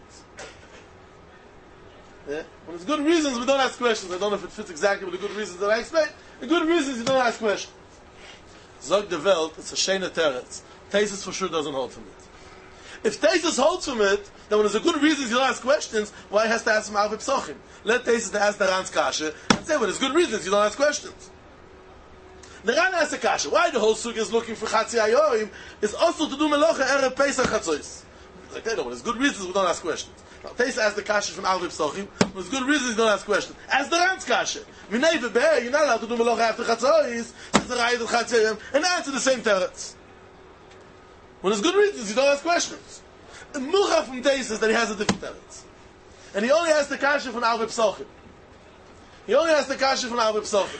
Yeah? When it's good reasons, we don't ask questions. I don't know if it fits exactly with the good reasons that I explained. The good reasons, you don't ask questions. Zog the Welt, it's a Shena Teretz. Tesis for sure doesn't hold from it. If Tesis holds from it, then when there's a good reasons you don't ask questions, why has to ask from Alvei Psochim? Let Tesis ask the Ran's Kasha, and say when there's good reasons you don't ask questions. The Ran asks a Kasha. Why the whole Sugya is looking for Chatzi Ayoim is also to do Melocha Erev Pesach Chatzos. Like they know, when there's good reasons we don't ask questions. Now, Tesis asks the Kasha from Alvei Psochim, when there's good reasons you don't ask questions. Ask the Ran's Kasha. Minei V'Pei, you're not allowed to do Melocha after Chatzos, since the Rayat of Chatzi Ayoim, and answer the same teretz. When there's good reasons, you don't ask questions. The Mucha from Tesis that he has a different teretz. And he only has the Kasha from Alvei Psochim. He only has the Kasha from Alvei Psochim.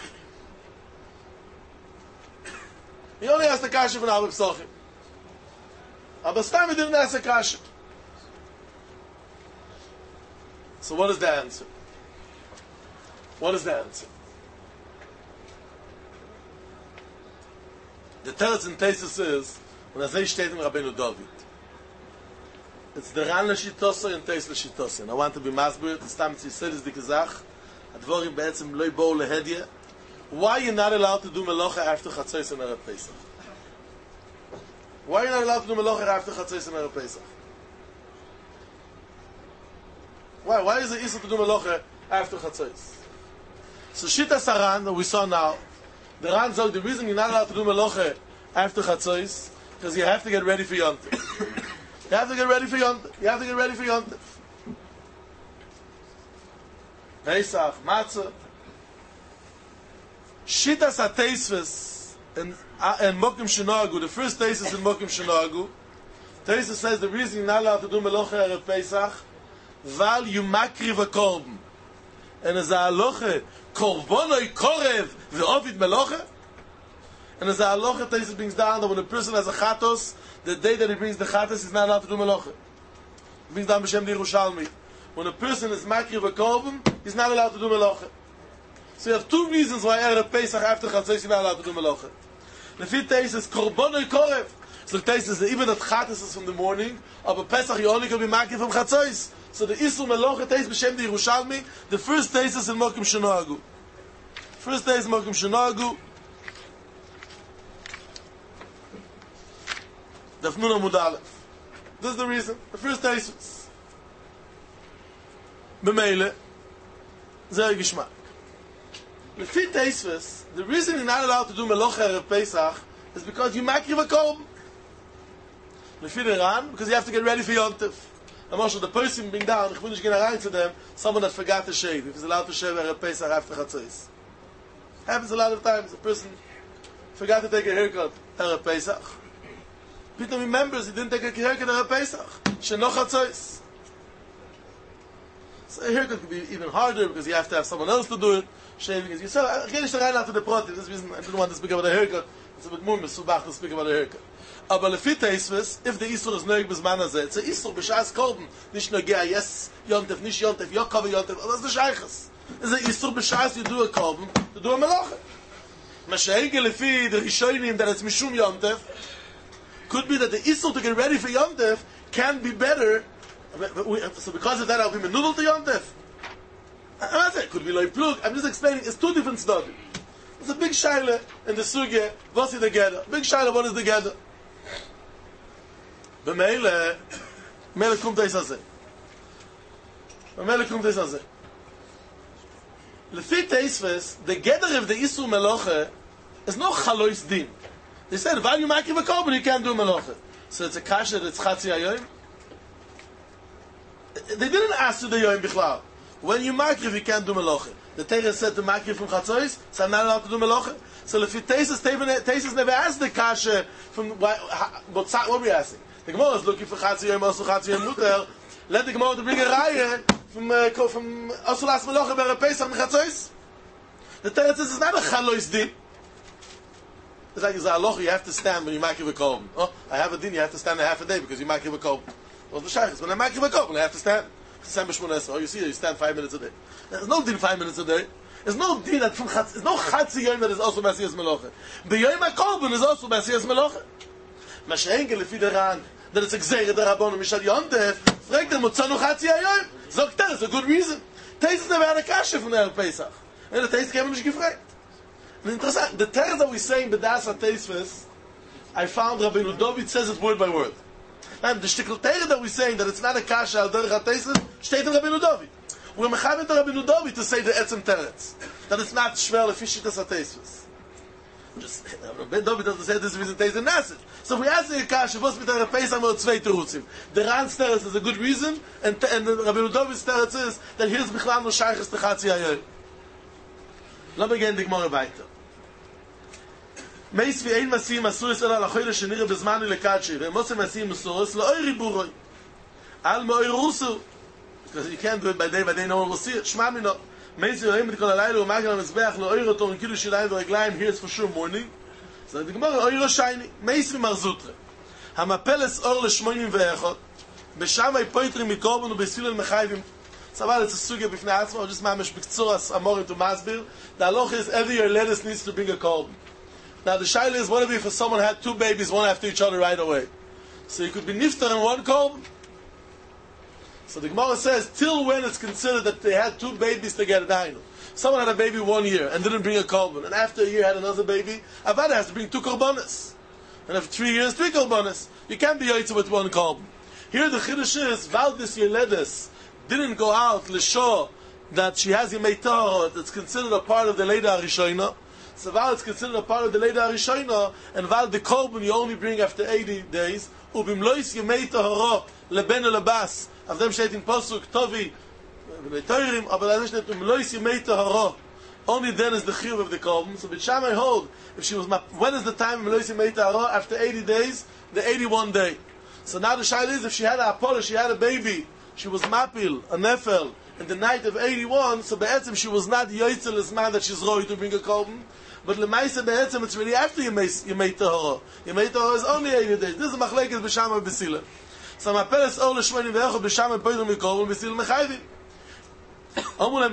He only has the Kasha from Alvei Psochim. Abastami didn't ask the Kasha. So what is the answer? What is the answer? The teretz in Tesis is, when Azay steht in Rabbeinu David, it's the Ran l'shitosa and Teis l'shitosa. And I want to be masbir, it's time to say this dikazach, advorim be'etzim loy bo lehedya. Why you're not allowed to do Melocha after Chatzos and Erev Pesach? Why are you not allowed to do Melocha after Chatzos and Erev Pesach? Why? Why is it easy to do Melocha after Chatzos? So Shita Saran, that we saw now, the Ran said the reason you're not allowed to do Melocha after Chatzos because you have to get ready for Yom Tov. You have to get ready for Yom Tov. You have to get ready for Yom Tov. Pesach, Matzah. Shitas HaTeisves and Mokim Shenoagu, the first Tesis in Mokim Shenoagu, Tesis says the reason you're not allowed to do Melocha Erev Pesach, Val you makriv a korban. And as a halacha, korbonoi korev ve'ovid melocha. And as a halacha, Tesis brings down that when a person has a chatos, the day that he brings the chatos, he's not allowed to do melocha. He brings down B'Shem the Yerushalmi. When a person is makriv a korban, he's not allowed to do melocha. So you have two reasons why Erev Pesach after chatos you're not allowed to do melocha. The fifth Tesis, korbonoi korev. So the Tesis is even that chatos is from the morning, but Pesach you only can be makriv from chatos. So the Isur Melocha Teis B'Shem the Yerushalmi, the first Teis is in Mokim Shenoagu. First Teis Mokim Shenoagu. Dafnun Amud Aleph. This is the reason. The first Teis is B'Meile Zeh Gishmak. The fifth Teis is, the reason you're not allowed to do Melocha Erev Pesach is because you makriv a korban. The fifth Ran, because you have to get ready for Yom Tov. Marshal, the person being down, ich will nicht gehen rein to them, someone that forgot to shave. If he's allowed to shave at Pesach after Chatzos. Happens a lot of times. A person forgot to take a haircut at Pesach. Peter remembers he didn't take a haircut at Pesach. Shenoch Chatzos. So a haircut could be even harder because you have to have someone else to do it. Shaving is yourself. I can't just rein after the product. This reason I didn't want to speak about the haircut. It's a bit more mesubach to speak about the haircut. Aber lefi teisves, if the Isur is noig bis manazeh, it's a Isur b'shas kolben, nicht nur gea yes yontef, nicht yontef, yokave yontef, aber das ist the Sheiches. It's a Isur b'shas you do a kolben, you do a meloche. Masheige lefi the Rishonim that it's mishum yontef, could be that the Isur to get ready for yontef can be better, so because of that I'll be menudel to yontef. That's it, could be like plug, I'm just explaining, it's two different studies. It's a big shaila in the sugya, what's it together? Big shaila, what is together? B'meile, Mele kommt es azeh. B'meile kommt es azeh. Lefi teisves, the gather of the Isur Meloche is no chalois din. They said, while you make a korban, you can't do Meloche. So it's a kasha that's chatzi hayoim. They didn't ask you the yoim bichlal. When you makriv, you can't do Meloche. The Torah said to makriv from chatzos, so I'm not allowed to do Meloche. So lefi teisves never asked the kasha from what were we asking? The Gemara is looking for Chatzi Yom, also Chatzi Yom Mutter. Let the Gemara to bring a raya from Asulas Meloche Ber Pesach Mechatzos. The Torah says it's not a Chalois din. It's like it's a halacha, you have to stand when you make a korban. Oh, I have a din, you have to stand a half a day because you make a korban. Well, the Sheikhs, when I make a korban, I have to stand. Oh, you see, you stand 5 minutes a day. There's no din 5 minutes a day. There's no din that from Chatzi, there's no Chatzi Yom that is also Masiyas Meloche. The Yom HaKorban is also Masiyas Meloche. Mashenke lefi daran, that it's a gzeire der Rabbanon Mishal Yontef, fragt der Motzanu Chatzi Hayoim. Sagt er, it's a good reason. Teis never had a kasha from the Pesach. And the Teis came and gefragt. And interessant, the Teres that we're saying, B'das HaTeisves, I found Rabbeinu David says it word by word. And the shtickle Teres that we're saying, that it's not a kasha al derech HaTeisves, steht in Rabbeinu David. We're mechavet Rabbeinu David to say the etzem Teretz. That it's not shver lefi shitas HaTeisves. Just David doesn't say this reason Teis in Nasir. So if we ask the Kasha, what's with the Pesach with zwei Terutzim? The Ran's Teretz is a good reason, and Rabbeinu David's Teretz is that here's Bichlal no Sheiches to Chatzi Hayoim. Let me begin the Gemara weiter. Meis wie ein Masim Asuris ela lachoyle shenire bezmanu lekatshi, ve'mosem Masim Asuris lo'oiri buroi. Al mo'ir rusu. Because you can't do it by day, no one will see it. Shma mino. Meis wie ein mit kol alayla u'magel ha-mizbeach lo'oir oto in kilu shilayim v'reglayim, here it's for sure morning. So the Gemara, oiro shayni, meis v'marzutre. Hamapeles or l'shmoinim ve'echot, b'shamai poitrim mikorban u'besilel mechayvim. Saval, it's a sugya b'fnei atzma, or just mamish b'ktzuras amorim to masbir. The halacha is every year lettuce needs to bring a korban. Now the shayla is, what if someone had two babies, one after each other right away? So you could be niftar in one korban. So the Gemara says, till when it's considered that they had two babies together, dainu. Someone had a baby 1 year and didn't bring a korban, and after a year had another baby, Avada has to bring 2 korbanos. And after 3 years, 3 korbanos. You can't be yoytze with 1 korban. Here the chiddush is, Valdis Yeledes didn't go out to show that she has Yemei Tahor, that's considered a part of the Leida Arishoina. So Val it's considered a part of the Leida Arishoina, and Val the korban you only bring after 80 days. Ubim lois Yemei Tahor leben lebas. Avdem steht in Posuk Tovi. Only then is the chiyuv of the korban. So B'Shamai hold, if she was when is the time of Meloisi Mei Tahara? After 80 days, the 81 day. So now the shaila is, if she had a apollo, she had a baby, she was mapil, a nefel, in the night of 81, so be'etzim she was not yoytzel as man that she's roi to bring a korban, but lemaisa be'etzim it's really after Yemei Tahara. Yemei Tahara is only 80 days. This is machlekes B'Shamai B'Sila. So Mapeles or l'shmonim ve'echot B'Shamai poidrim mikorban B'Sila mechayvim. Why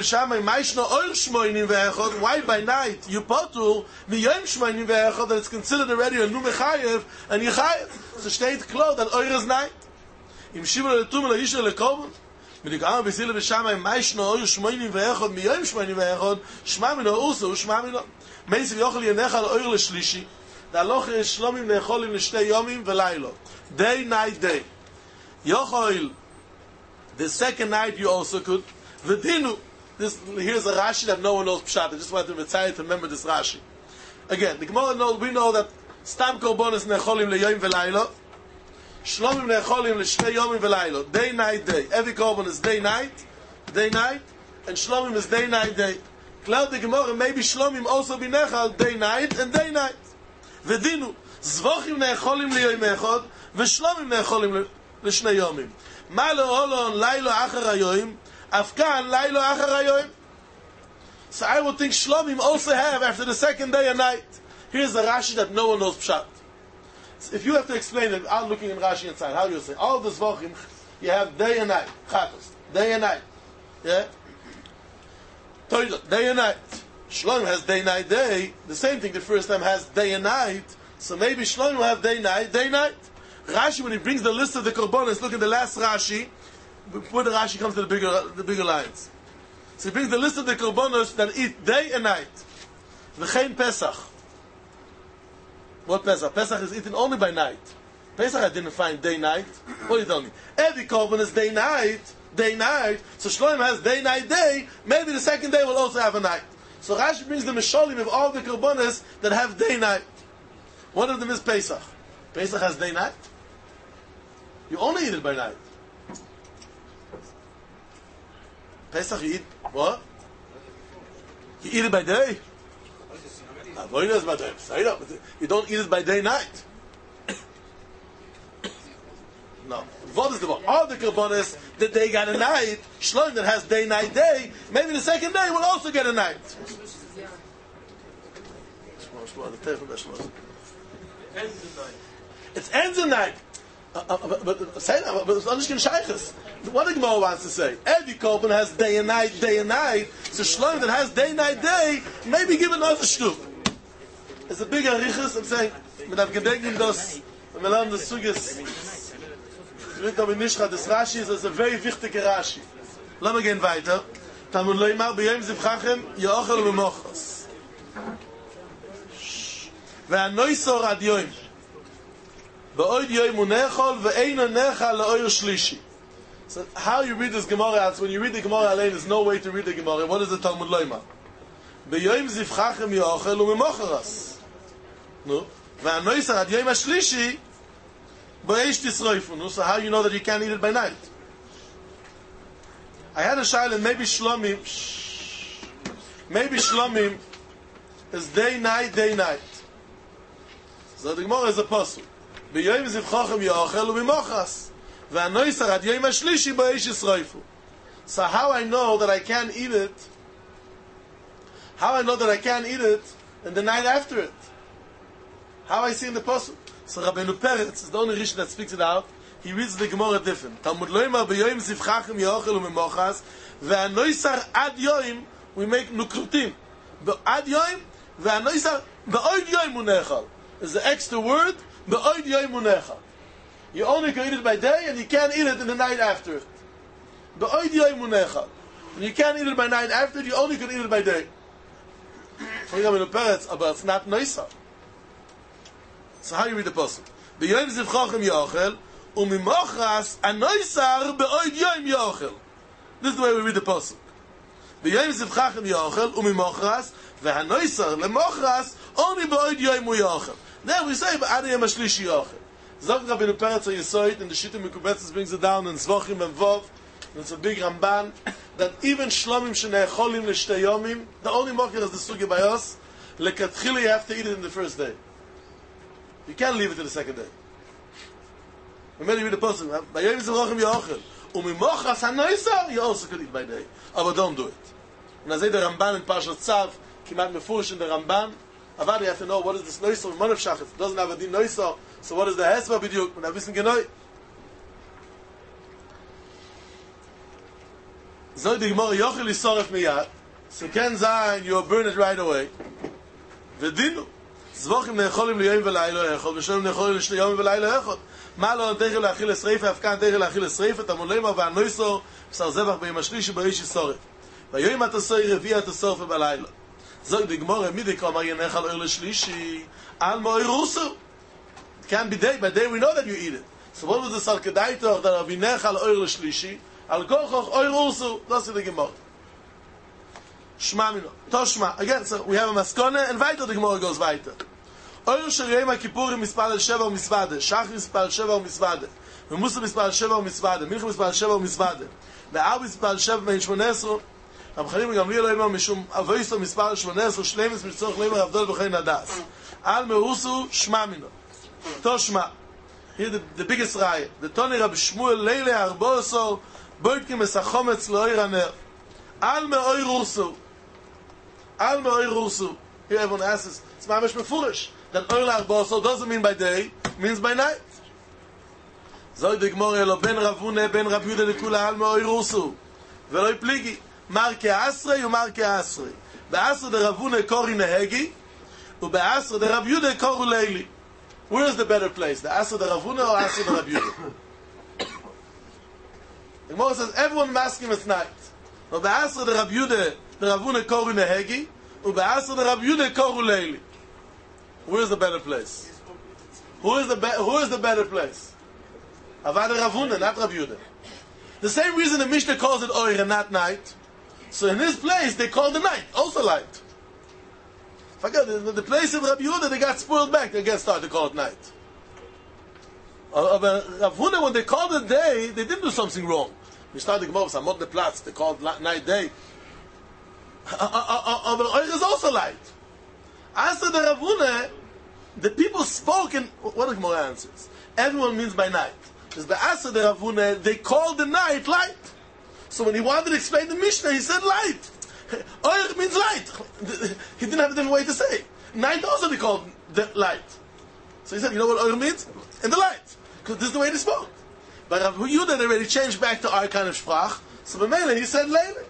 by night you potul miyom shmoinim ve'echad that it's considered already a nu mechayev and yechayev. So steht klar that eures night. Im shivul letum lo yishel lekorban. Midigam b'sila b'shamay ma'ishno oir shmoinim ve'echad miyom shmoinim ve'echad shma mino uso shma mino. Meisiv yochel yenecha l'oir l'shlishi. The halacha is shlomim necholim l'shtei yomim v'laylo. Day, night, day. Yochel, the second night you also could. V'dinu, here's a Rashi that no one knows Pshat. I just want to remember this Rashi. Again, the Gemara knows, we know that Stam Korbanos Necholim Le'yom V'Laylo. Shlomim necholim l'shnei yomim v'laylo. Day, night, day. Every korban is day, night, and Shlomim is day, night, day. Cloud the Gemara, maybe Shlomim also be nechal day, night, and day, night. V'dinu, zvochim necholim liyoyim echod, v'shlomim necholim l'shnei yomim. Ma le'olon laylo achar hayoyim, afkan laylo achar hayoyim. So I would think Shlomim also have after the second day and night. Here's the Rashi that no one knows Pshat. So if you have to explain it, I'm looking in Rashi inside. How do you say? All the Zvachim, you have day and night. Chatos. Day and night. Yeah? Day and night. Shlomim has day, night, day. The same thing the first time has day and night. So maybe Shlomim will have day, night, day, night. Rashi, when he brings the list of the Korbanos, look at the last Rashi, before the Rashi comes to the bigger lines. So he brings the list of the Korbanos that eat day and night. V'chein Pesach. What Pesach? Pesach is eaten only by night. Pesach I didn't find day, night. What do you tell me? Every Korban is day, night. So Shloim has day, night, day. Maybe the second day will also have a night. So Rashi brings the Mishalim of all the Korbanos that have day, night. One of them is Pesach. Pesach has day, night. You only eat it by night. Pesach you eat what? You eat it by day. You don't eat it by day, night. No. What is the one? All the Korbanos that they got a night, Shloim that has day, night, day, maybe the second day will also get a night. It ends the night. But say that, but it's not just shaykhs. What the Gemara wants to say? Every Korban has day and night, So Shloim that has day, night, day, maybe give another shtuk. It's a big arichus. I'm saying, when I've gedenken das, when we learn the sugis, das Rashi is a very wichtige Rashi. Lass mal gehen weiter. Talmud Leimar, b'yom zivchachem, yochel u'mochos. Ve'anoisor ad yom. Ba'od yom u'nechol, ve'eino nechal la'oyer shlishi. So how you read this Gemara, when you read the Gemara alone, there's no way to read the Gemara. What is the Talmud Leimar? B'yom zivchachem, yochel u'mochos. No. Ve'anoisor ad yom ha'shlishi, so how you know that you can't eat it by night? I had a shaila, maybe Shlomim is day, night. So the Gemara is a puzzle. B'yom zivchachem yochel u'b'mochas ve'anoisar ad yom hashlishi b'eish yisroifu. So how I know that I can't eat it? How I know that I can't eat it in the night after it? How I see in the puzzle? So Rabbeinu Peretz is the only Rishon that speaks it out. He reads the Gemara different. Talmud Loimar b'yoyim zivchachem yochel u'memochas ve'anoisar ad yoyim we make nukrutim. Ad yoyim ve'anoisar be'oid yoyim unechal. Is the extra word be'oid yoyim unechal. You only can eat it by day and you can't eat it in the night after it. Be'oid yoyim unechal. And you can't eat it by night after it, you only can eat it by day. So Rabbeinu Peretz, but it's not noisar. So how you read the pasuk? B'yom zivchachem yochel, u'mimochras anoisar be'oid yom yochel. This is the way we read the pasuk. B'yom zivchachem yochel, u'mimochras, ve'hanoisar lemochras, only be'oid yom yochel. Then we say, be'ad yom hashlishi yochel. Zog Rabbeinu Peretz HaYesoid, and the Shita Mekubetzes brings it down in Zvachim and Vov, and it's a big Ramban, that even Shlomim shenecholim l'shtei yomim, the only mocher is the sugi by us, lekatchili you have to eat it in the first day. You can't leave it to the second day. Remember you read the person, B'yom zivchachem yochel, u'mimochas hanoisar, you also could eat by day. But don't do it. And as I say the Ramban in Parshat Tzav, kimat mefurish in the Ramban, Avad, you have to know what is this noisar, Monav Shachit. It doesn't have a din noisar, so what is the hesva b'diuk? When I wissen genoi. So the Gemara yochel yisoref miyad, so can zayin, you will burn it right away. V'dinu. זבוכים נאכולים ליום ולילה אחד, ושלום נאכולים לשני יום ולילה אחד. מה לא נתגל להאכיל לשריפה, הפקן תגל להאכיל לשריפה, תמולאים והנויסו, בשר זבח ביום השלישי באיש יסורת. ויום התסוי רביע התסוף בלילה. זוג דגמור, מי דקרא ינך על אור לשלישי, על מאוי רוסו. It can't be day, by day we know that you eat it. So what was the Sarkadaito that ינך על אור לשלישי, על כוחך אור רוסו, that's the Gemara. Shma mino. Toshma. Again, so we have a maskone, and weiter the Gemara goes weiter. Oyer shel Yom Kippurim mispal sheva u'misvade, Shachris mispal sheva u'misvade, Musa mispal sheva u'misvade, Mincha mispal sheva u'misvade, Ve'av mispal sheva ben 18, Rab Chaim Gamliel lo imam mishum avoiso mispal 18, Shleimus mitzorch lo imam avdol b'chein adas. Al merusu shma mino. Toshma. Here the biggest raya. The Toni Rab Shmuel Leile Arboso Boitkim Esachometz Lo'ir Haner. Al me'oir ursu. Al me'oir ursu. Here everyone asks, it's mamish mefurish. That oir arboso doesn't mean by day, it means by night. Zoi de Gemara elo ben Ravune ben Rab Yude lekula al me'oir ursu. Veloi pligi. Marke Asrei u'Marke Asrei. Be'asrei de Ravune kori nehegi, u'be'asrei de Rab Yude koru leili. Where is the better place? The Asr de Ravuna or Asr de Rab Yude? The Gemara says everyone masking at night. No, Asr de Rab Yude, the Ravuna koru nehegi, u'be'asr de Rab Yude koru leili. Where is the better place? Who is the better place? Avad Ravuna, not Rab Yude. The same reason the Mishnah calls it Oir and not night. So in this place they call the night also light. Forget the place of Rabbi Yehuda, they got spoiled back. They again started to call it night. Rav Huna, when they called it day, they didn't do something wrong. We started to go over Samot Platz, they called night day. Oil is also light. After the Rav Huna, the people spoke in what the Gemara answers. Everyone means by night. Because by Asa the Rav Huna, they called the night light. So when he wanted to explain the Mishnah, he said light. Oil means light. He didn't have a different way to say. Night also they called the light. So he said, you know what oil means? In the light. Because this is the way they spoke. But Rav Yehuda already changed back to our kind of sprach. So B'meile he said leili.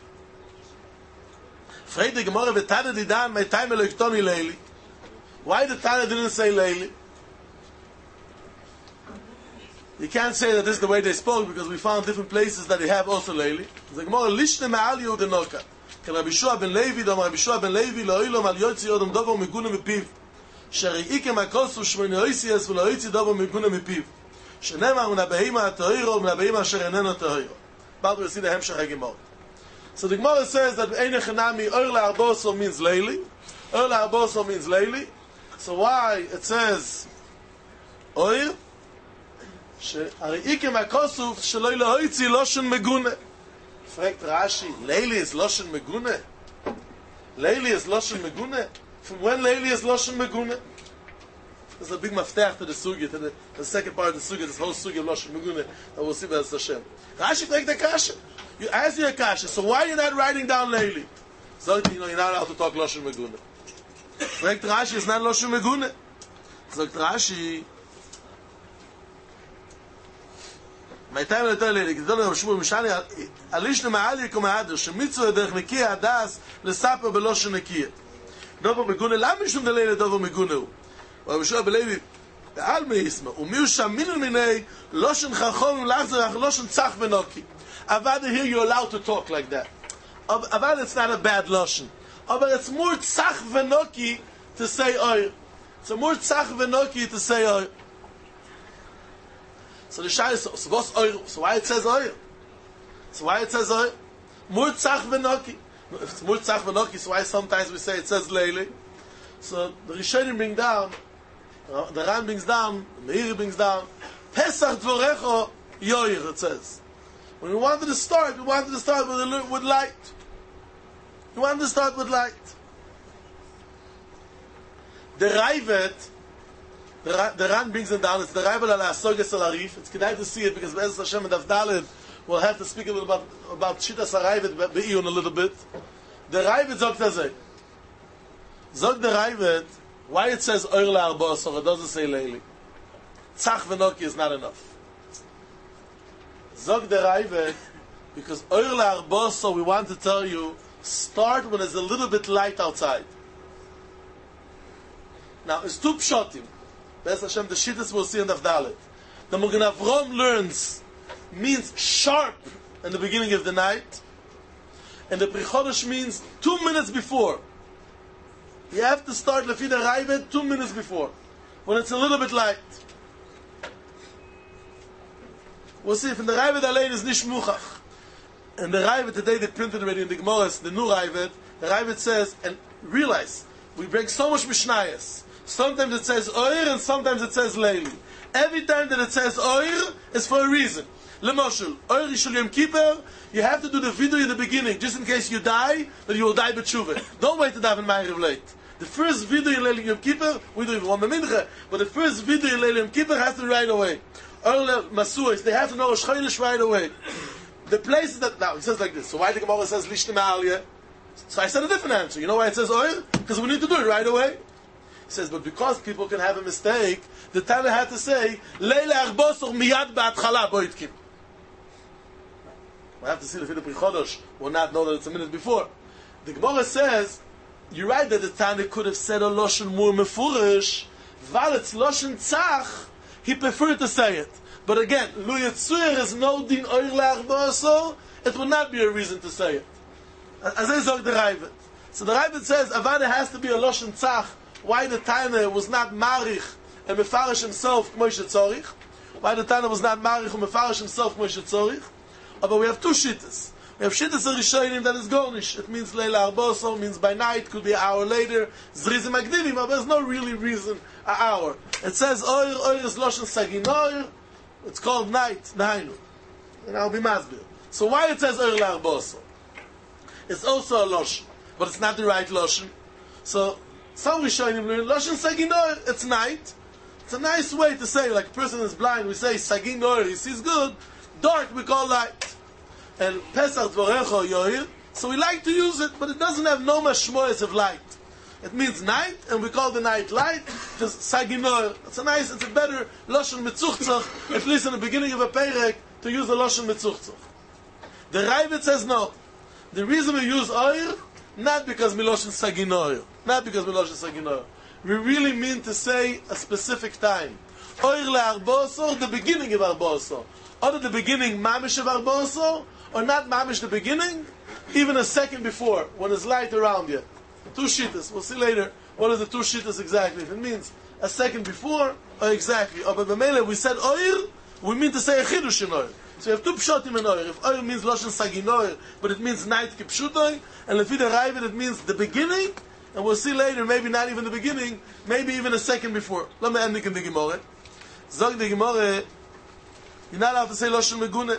Freit the Gemara v'tana didan my time eloktoni leili. Why the Tana didn't say leili? You can't say that this is the way they spoke because we found different places that they have also leili. The Gemara lishne me'al Yehudenoka. Rabbi Shua ben Levi, Rabbi Shua ben Levi, lo ilom al yotzi odom dovo meguna mepiv. Sheriike makosu shmoni oisias v'lo yotzi dovo meguna mepiv. Shenema unabeima atoiro, unabeima asher eneno atoiro. But we see the hemshach HaGemara. So the Gemara says that Eine Chanami Oir La'arboso means leili. Oir La'arboso means leili. So why it says Oir? Sheriike makosu shelo yotzi loshon meguna. Fragt Rashi, Leili is Loshen Megune? Leili is Loshen Megune? From when Leili is Loshen Megune? There's a big maftach to the sugya, to the second part of the sugya, this whole sugya of Loshen Megune, and we'll see Be'ez Hashem. Rashi fragt the kasha. You ask your kasha, so why are you not writing down Leili? So you know, you're not allowed to talk Loshen Megune. Fragt Rashi, it's not Loshen Megune. Sagt Rashi, my time to tell you, the Gedolei Rav Shmuel Mishani alishne ma'ali kumahader shemitzvah derech nekiya adas lesaper beloshen nekiya. Dovo megune lam mishum delele dovo megune. Rav Shua belevi al meisma umiu shamin minei loshen chachom lachzer ach loshen tzach v'noki. Avad here you're allowed to talk like that. Avad it's not a bad loshen. But it's more tzach v'noki to say oir. It's more tzach v'noki to say oir. So the Shai is, so what's oil? So why it says oil? So why it says oil? Murtzach v'noki. If it's Murtzach v'noki, so why sometimes we say it says leili? So the Rishonim bring down, the Ran brings down, the Meiri brings down, Pesach dvorecho yoir, it says. When we wanted to start with light. We wanted to start with light. The Raivet, the Ran brings it down. It's the Raivel al Asoges al Arif. It's kedai to see it because Be'ez Hashem and Avdalid will have to speak a little about Shitas HaRaivet Be'iyun a little bit. The Raivet zogt azay. Zog the Raivet, why it says Oir La'arbos or it doesn't say Leili. Tzach v'noki is not enough. Zog the Raivet, because Oir La'arbos, so we want to tell you, start when there's a little bit light outside. Now, it's two pshotim. Be'ez Hashem, the Shittas we'll see in Avdalit. The Magen Avram learns, means sharp in the beginning of the night, and the Pri Chodesh means 2 minutes before. You have to start Lefi the Raivet 2 minutes before, when it's a little bit light. We'll see if in the Raivet Alein is Nish Muchach. And the Raivet today they printed already in the Gemara, the new Raivet, the Raivet says, and realize, we bring so much Mishnayos, Sometimes it says oir and sometimes it says leili. Every time that it says oir is for a reason. Lemoshul, oir Yishul Yom Kippur, you have to do the video in the beginning, just in case you die, that you will die b'tshuva. Don't wait to daven Ma'ariv late. The first video in Leil Yom Kippur, we do it one mincha, but the first video in Leil Yom Kippur has to be right away. Oir Masuos, they have to know Rosh Chodesh right away. The places that, now, he says like this, so why the Gemara says Lishtim Aliyah? So I said a different answer. You know why it says oil? Because we need to do it right away. He says, but because people can have a mistake, the Tana had to say, Leile Arbosor miyad ba'atchala boitkim. I have to see the Pri Chodosh will not know that it's a minute before. The Gemara says, you're right that the Tana could have said a Loshen more mefurish, while it's Loshen tzach, he preferred to say it. But again, Lu Yetzuyer is no din oil le'arbosor, it would not be a reason to say it. As I said the Ravid. So the Ravid says, Avada has to be a Loshen tzach, why the Tana was not marich and mefarish himself Moshe Tzorich. Why the Tana was not marich and mefarish himself Moshe Tzorich. But we have two shittas. We have shittas of Rishonim that is Gornish. It means Leila Arboso, means by night, could be an hour later. Zrizim Magdilim, but there's no really reason an hour. It says Oir is Loshen Saginoir. It's called night, Nainu. And I'll be Masbir. So why it says Oir Arboso? It's also a Loshen, but it's not the right Loshen. So some Rishonim learn Loshen Saginoir, it's night. It's a nice way to say, like a person is blind, we say Saginoir, he sees good. Dark we call light. And Pesach Dvorecho Yoir, so we like to use it, but it doesn't have no mashmoyes of light. It means night, and we call the night light, just Saginoir. It's a better Loshen Mitzuchtzach, at least in the beginning of a Perek, to use the Loshen Mitzuchtzach. The Ravid says no. The reason we use Oir, not because Miloshen Saginoir. Not because Miloshen Saginoir. We really mean to say a specific time. Oir le'arbosor, the beginning of Arbosor. Or the beginning, mamish of Arbosor, or not mamish the beginning, even a second before, when there's light around you. Two shittas. We'll see later what are the two shittas exactly. If it means a second before, or exactly. Or by B'mele, we said oir, we mean to say a chidush in oir. So you have two pshotim in oir. If oir means loshen saginoir, but it means night kipshutoy, and if it arrived, it means the beginning, and we'll see later, maybe not even the beginning, maybe even a second before. Let me end in the Gemara. Zog the Gemara, you're not allowed to say Loshen Megune.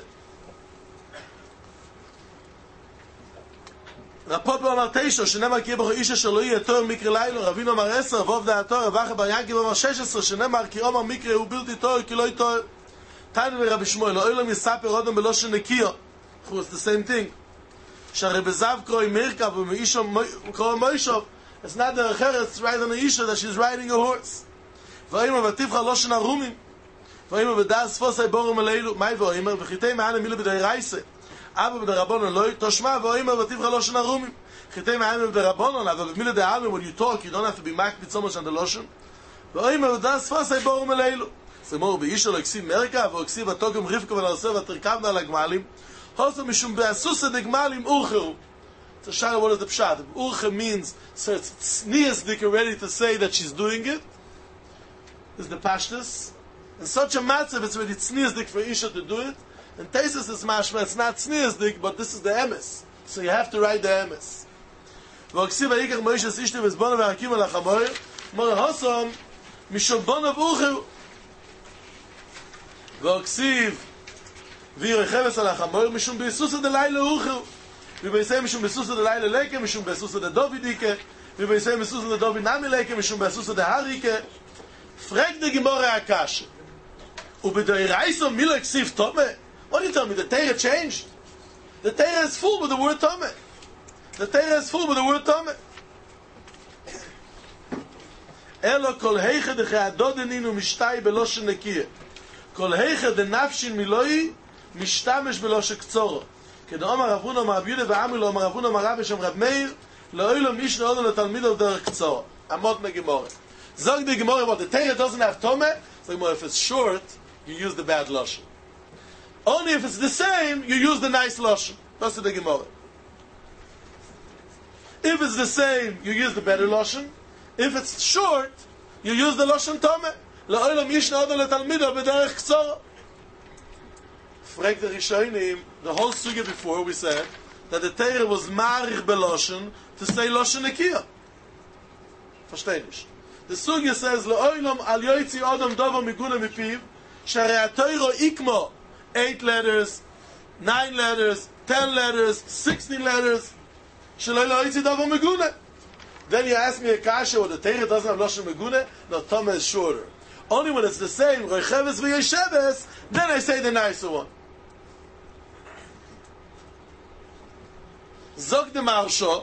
רפופו אמר 9, שנאמר כי יבחו איש אשר לא יהיה תור מקרה לילה, רבינו אמר 10, ועובד התור, רבחה בר ינקב אמר 16, שנאמר כי אומר מקרה הוא בלתי תור, כי לא יתור. תנו לרבי שמואל, לא אילם יספר עוד בלושן נקיו. It's the same thing. שהרי בזב קרוי מרכב, ומאישו קרוי מוישוב, it's not the אחרת, it's right on the isha that she's riding a horse. ואימא ותבחה לושן הרומים. ואימא ודאס פוסי בורם אליילו, מי ואימא, וחיתי מענה מילה בדי רייסה. אבא בדי רבונן לא תושמע, ואימא ותבחה לושן הרומים. חיתי מענה בדי רבונן, אבל במילה די אלמם, when you talk, you don't have to be makbid so much on the לושן. ואימא ודאס פוסי בורם אליילו. זה מור באישה לא הקסיב מרקה, והקסיב התוקם רבקו ונעשה ותרכבנה על הגמלים. הוסו משום באסוסה דגמלים אורחרו. So Shara, what is the pshat? Urche means, so it's sneezdik ready to say that she's doing it. Is the pashtus. In such a matzav, it's already sneezdik for Isha to do it. And Tesis is mashma, it's not sneezdik, but this is the emes. So you have to write the emes. V'oksiv ha'ikach Moshe ishtu v'zbono v'hakim al-achamoyer, mor hosom, mishom bono v'uchu. V'oksiv v'yirecheves al-achamoyer, mishom b'yisusa d'layla uchu. ובייסי משום בסוסה דלילה ליקה, משום בסוסה דדובידיקה, ובייסי בסוסה דדוביד נמי ליקה, משום בסוסה דהריקה. פרק דגמורה הקשה. ובדוי רייסו מילו הקסיב תומה. What do you tell me? The Torah changed? The Torah is full with the word tome. The Torah is full with the word tome. אלו כל היכה דחי הדודנין ומשתאי בלושן נקיה. כל היכה דנפשין מילואי משתמש בלושן קצורו. כדאמר רב הונא אמר רב יהודה ועמי לא אמר רב הונא אמר רב בשם רב מאיר לא אילו מישנה אודו לתלמידו דרך קצור אמות מגמורה זוג די גמורה what the Torah doesn't have tome so if it's short you use the bad lashon only if it's the same you use the nice lashon that's the Gemara if it's the same you use the better lashon if it's short you use the lashon tome לא אילו מישנה אודו לתלמידו בדרך קצור the whole sugya before we said that the Torah was marich beloshen to say loshen nekiya. Versteh nicht. The Sugya says, Le'olam al yoitzi odom dovo miguna mipiv, Sharei HaTorah ikmo, 8 letters, 9 letters, 10 letters, 16 letters, Shaloi loitzi dovo miguna. Then you ask me a kasha, well, the Torah doesn't have Lashon Meguna, no, Toma is shorter. Only when it's the same, Roicheves v'Yesheves, then I say the nicer one. Zog the Maharsha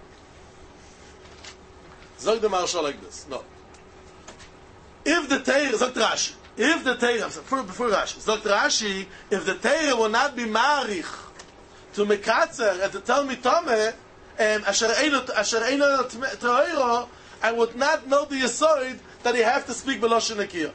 like this. No. If the Torah, Zog Rashi, if the Torah, before Rashi, Zog Rashi, if the Torah will not be Marich to Mekatzer and to tell me Tomeh, Asher Eino Torah, I would not know the Yesod that you have to speak B'Lashon Nekiyah.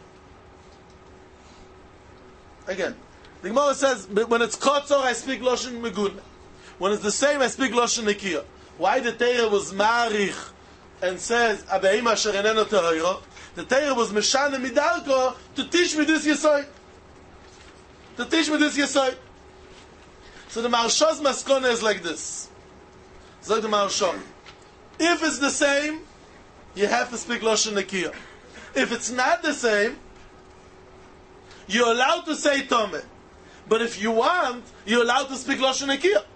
Again, the Gemara says, when it's Kotzor, I speak Lashon Meguna. When it's the same, I speak Lashon Nekiyah. Why the Torah was Marich and says, Abeim Asher Eino Torah? The Torah was Meshana Midarko to teach me this Yesod. To teach me this Yesod. So the Maharsha's Maskona is like this. Zog the Maharsha. If it's the same, you have to speak Lashon Nekiyah. If it's not the same, you're allowed to say Tomeh. But if you want, you're allowed to speak Lashon Nekiyah.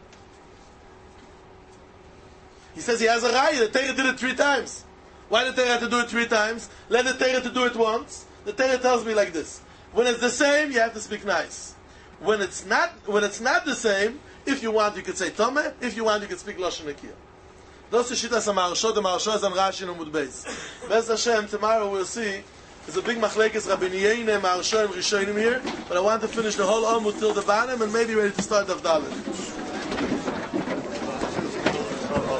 He says he has a raya. The Torah did it 3 times. Why did the Torah have to do it 3 times? Let the Torah to do it once. The Torah tells me like this. When it's the same, you have to speak nice. When it's not the same, if you want, you could say Tomeh. If you want, you could speak Lashon Nekiyah. Those are Shittas HaMaharsha. The Maharsha is on Rashi and Amud Beis. Bez Hashem, tomorrow we'll see. There's a big machlekes Rabbi Yehuda, Maharsha, and Rishonim here. But I want to finish the whole Amud till the bottom and maybe ready to start Daf Dalet.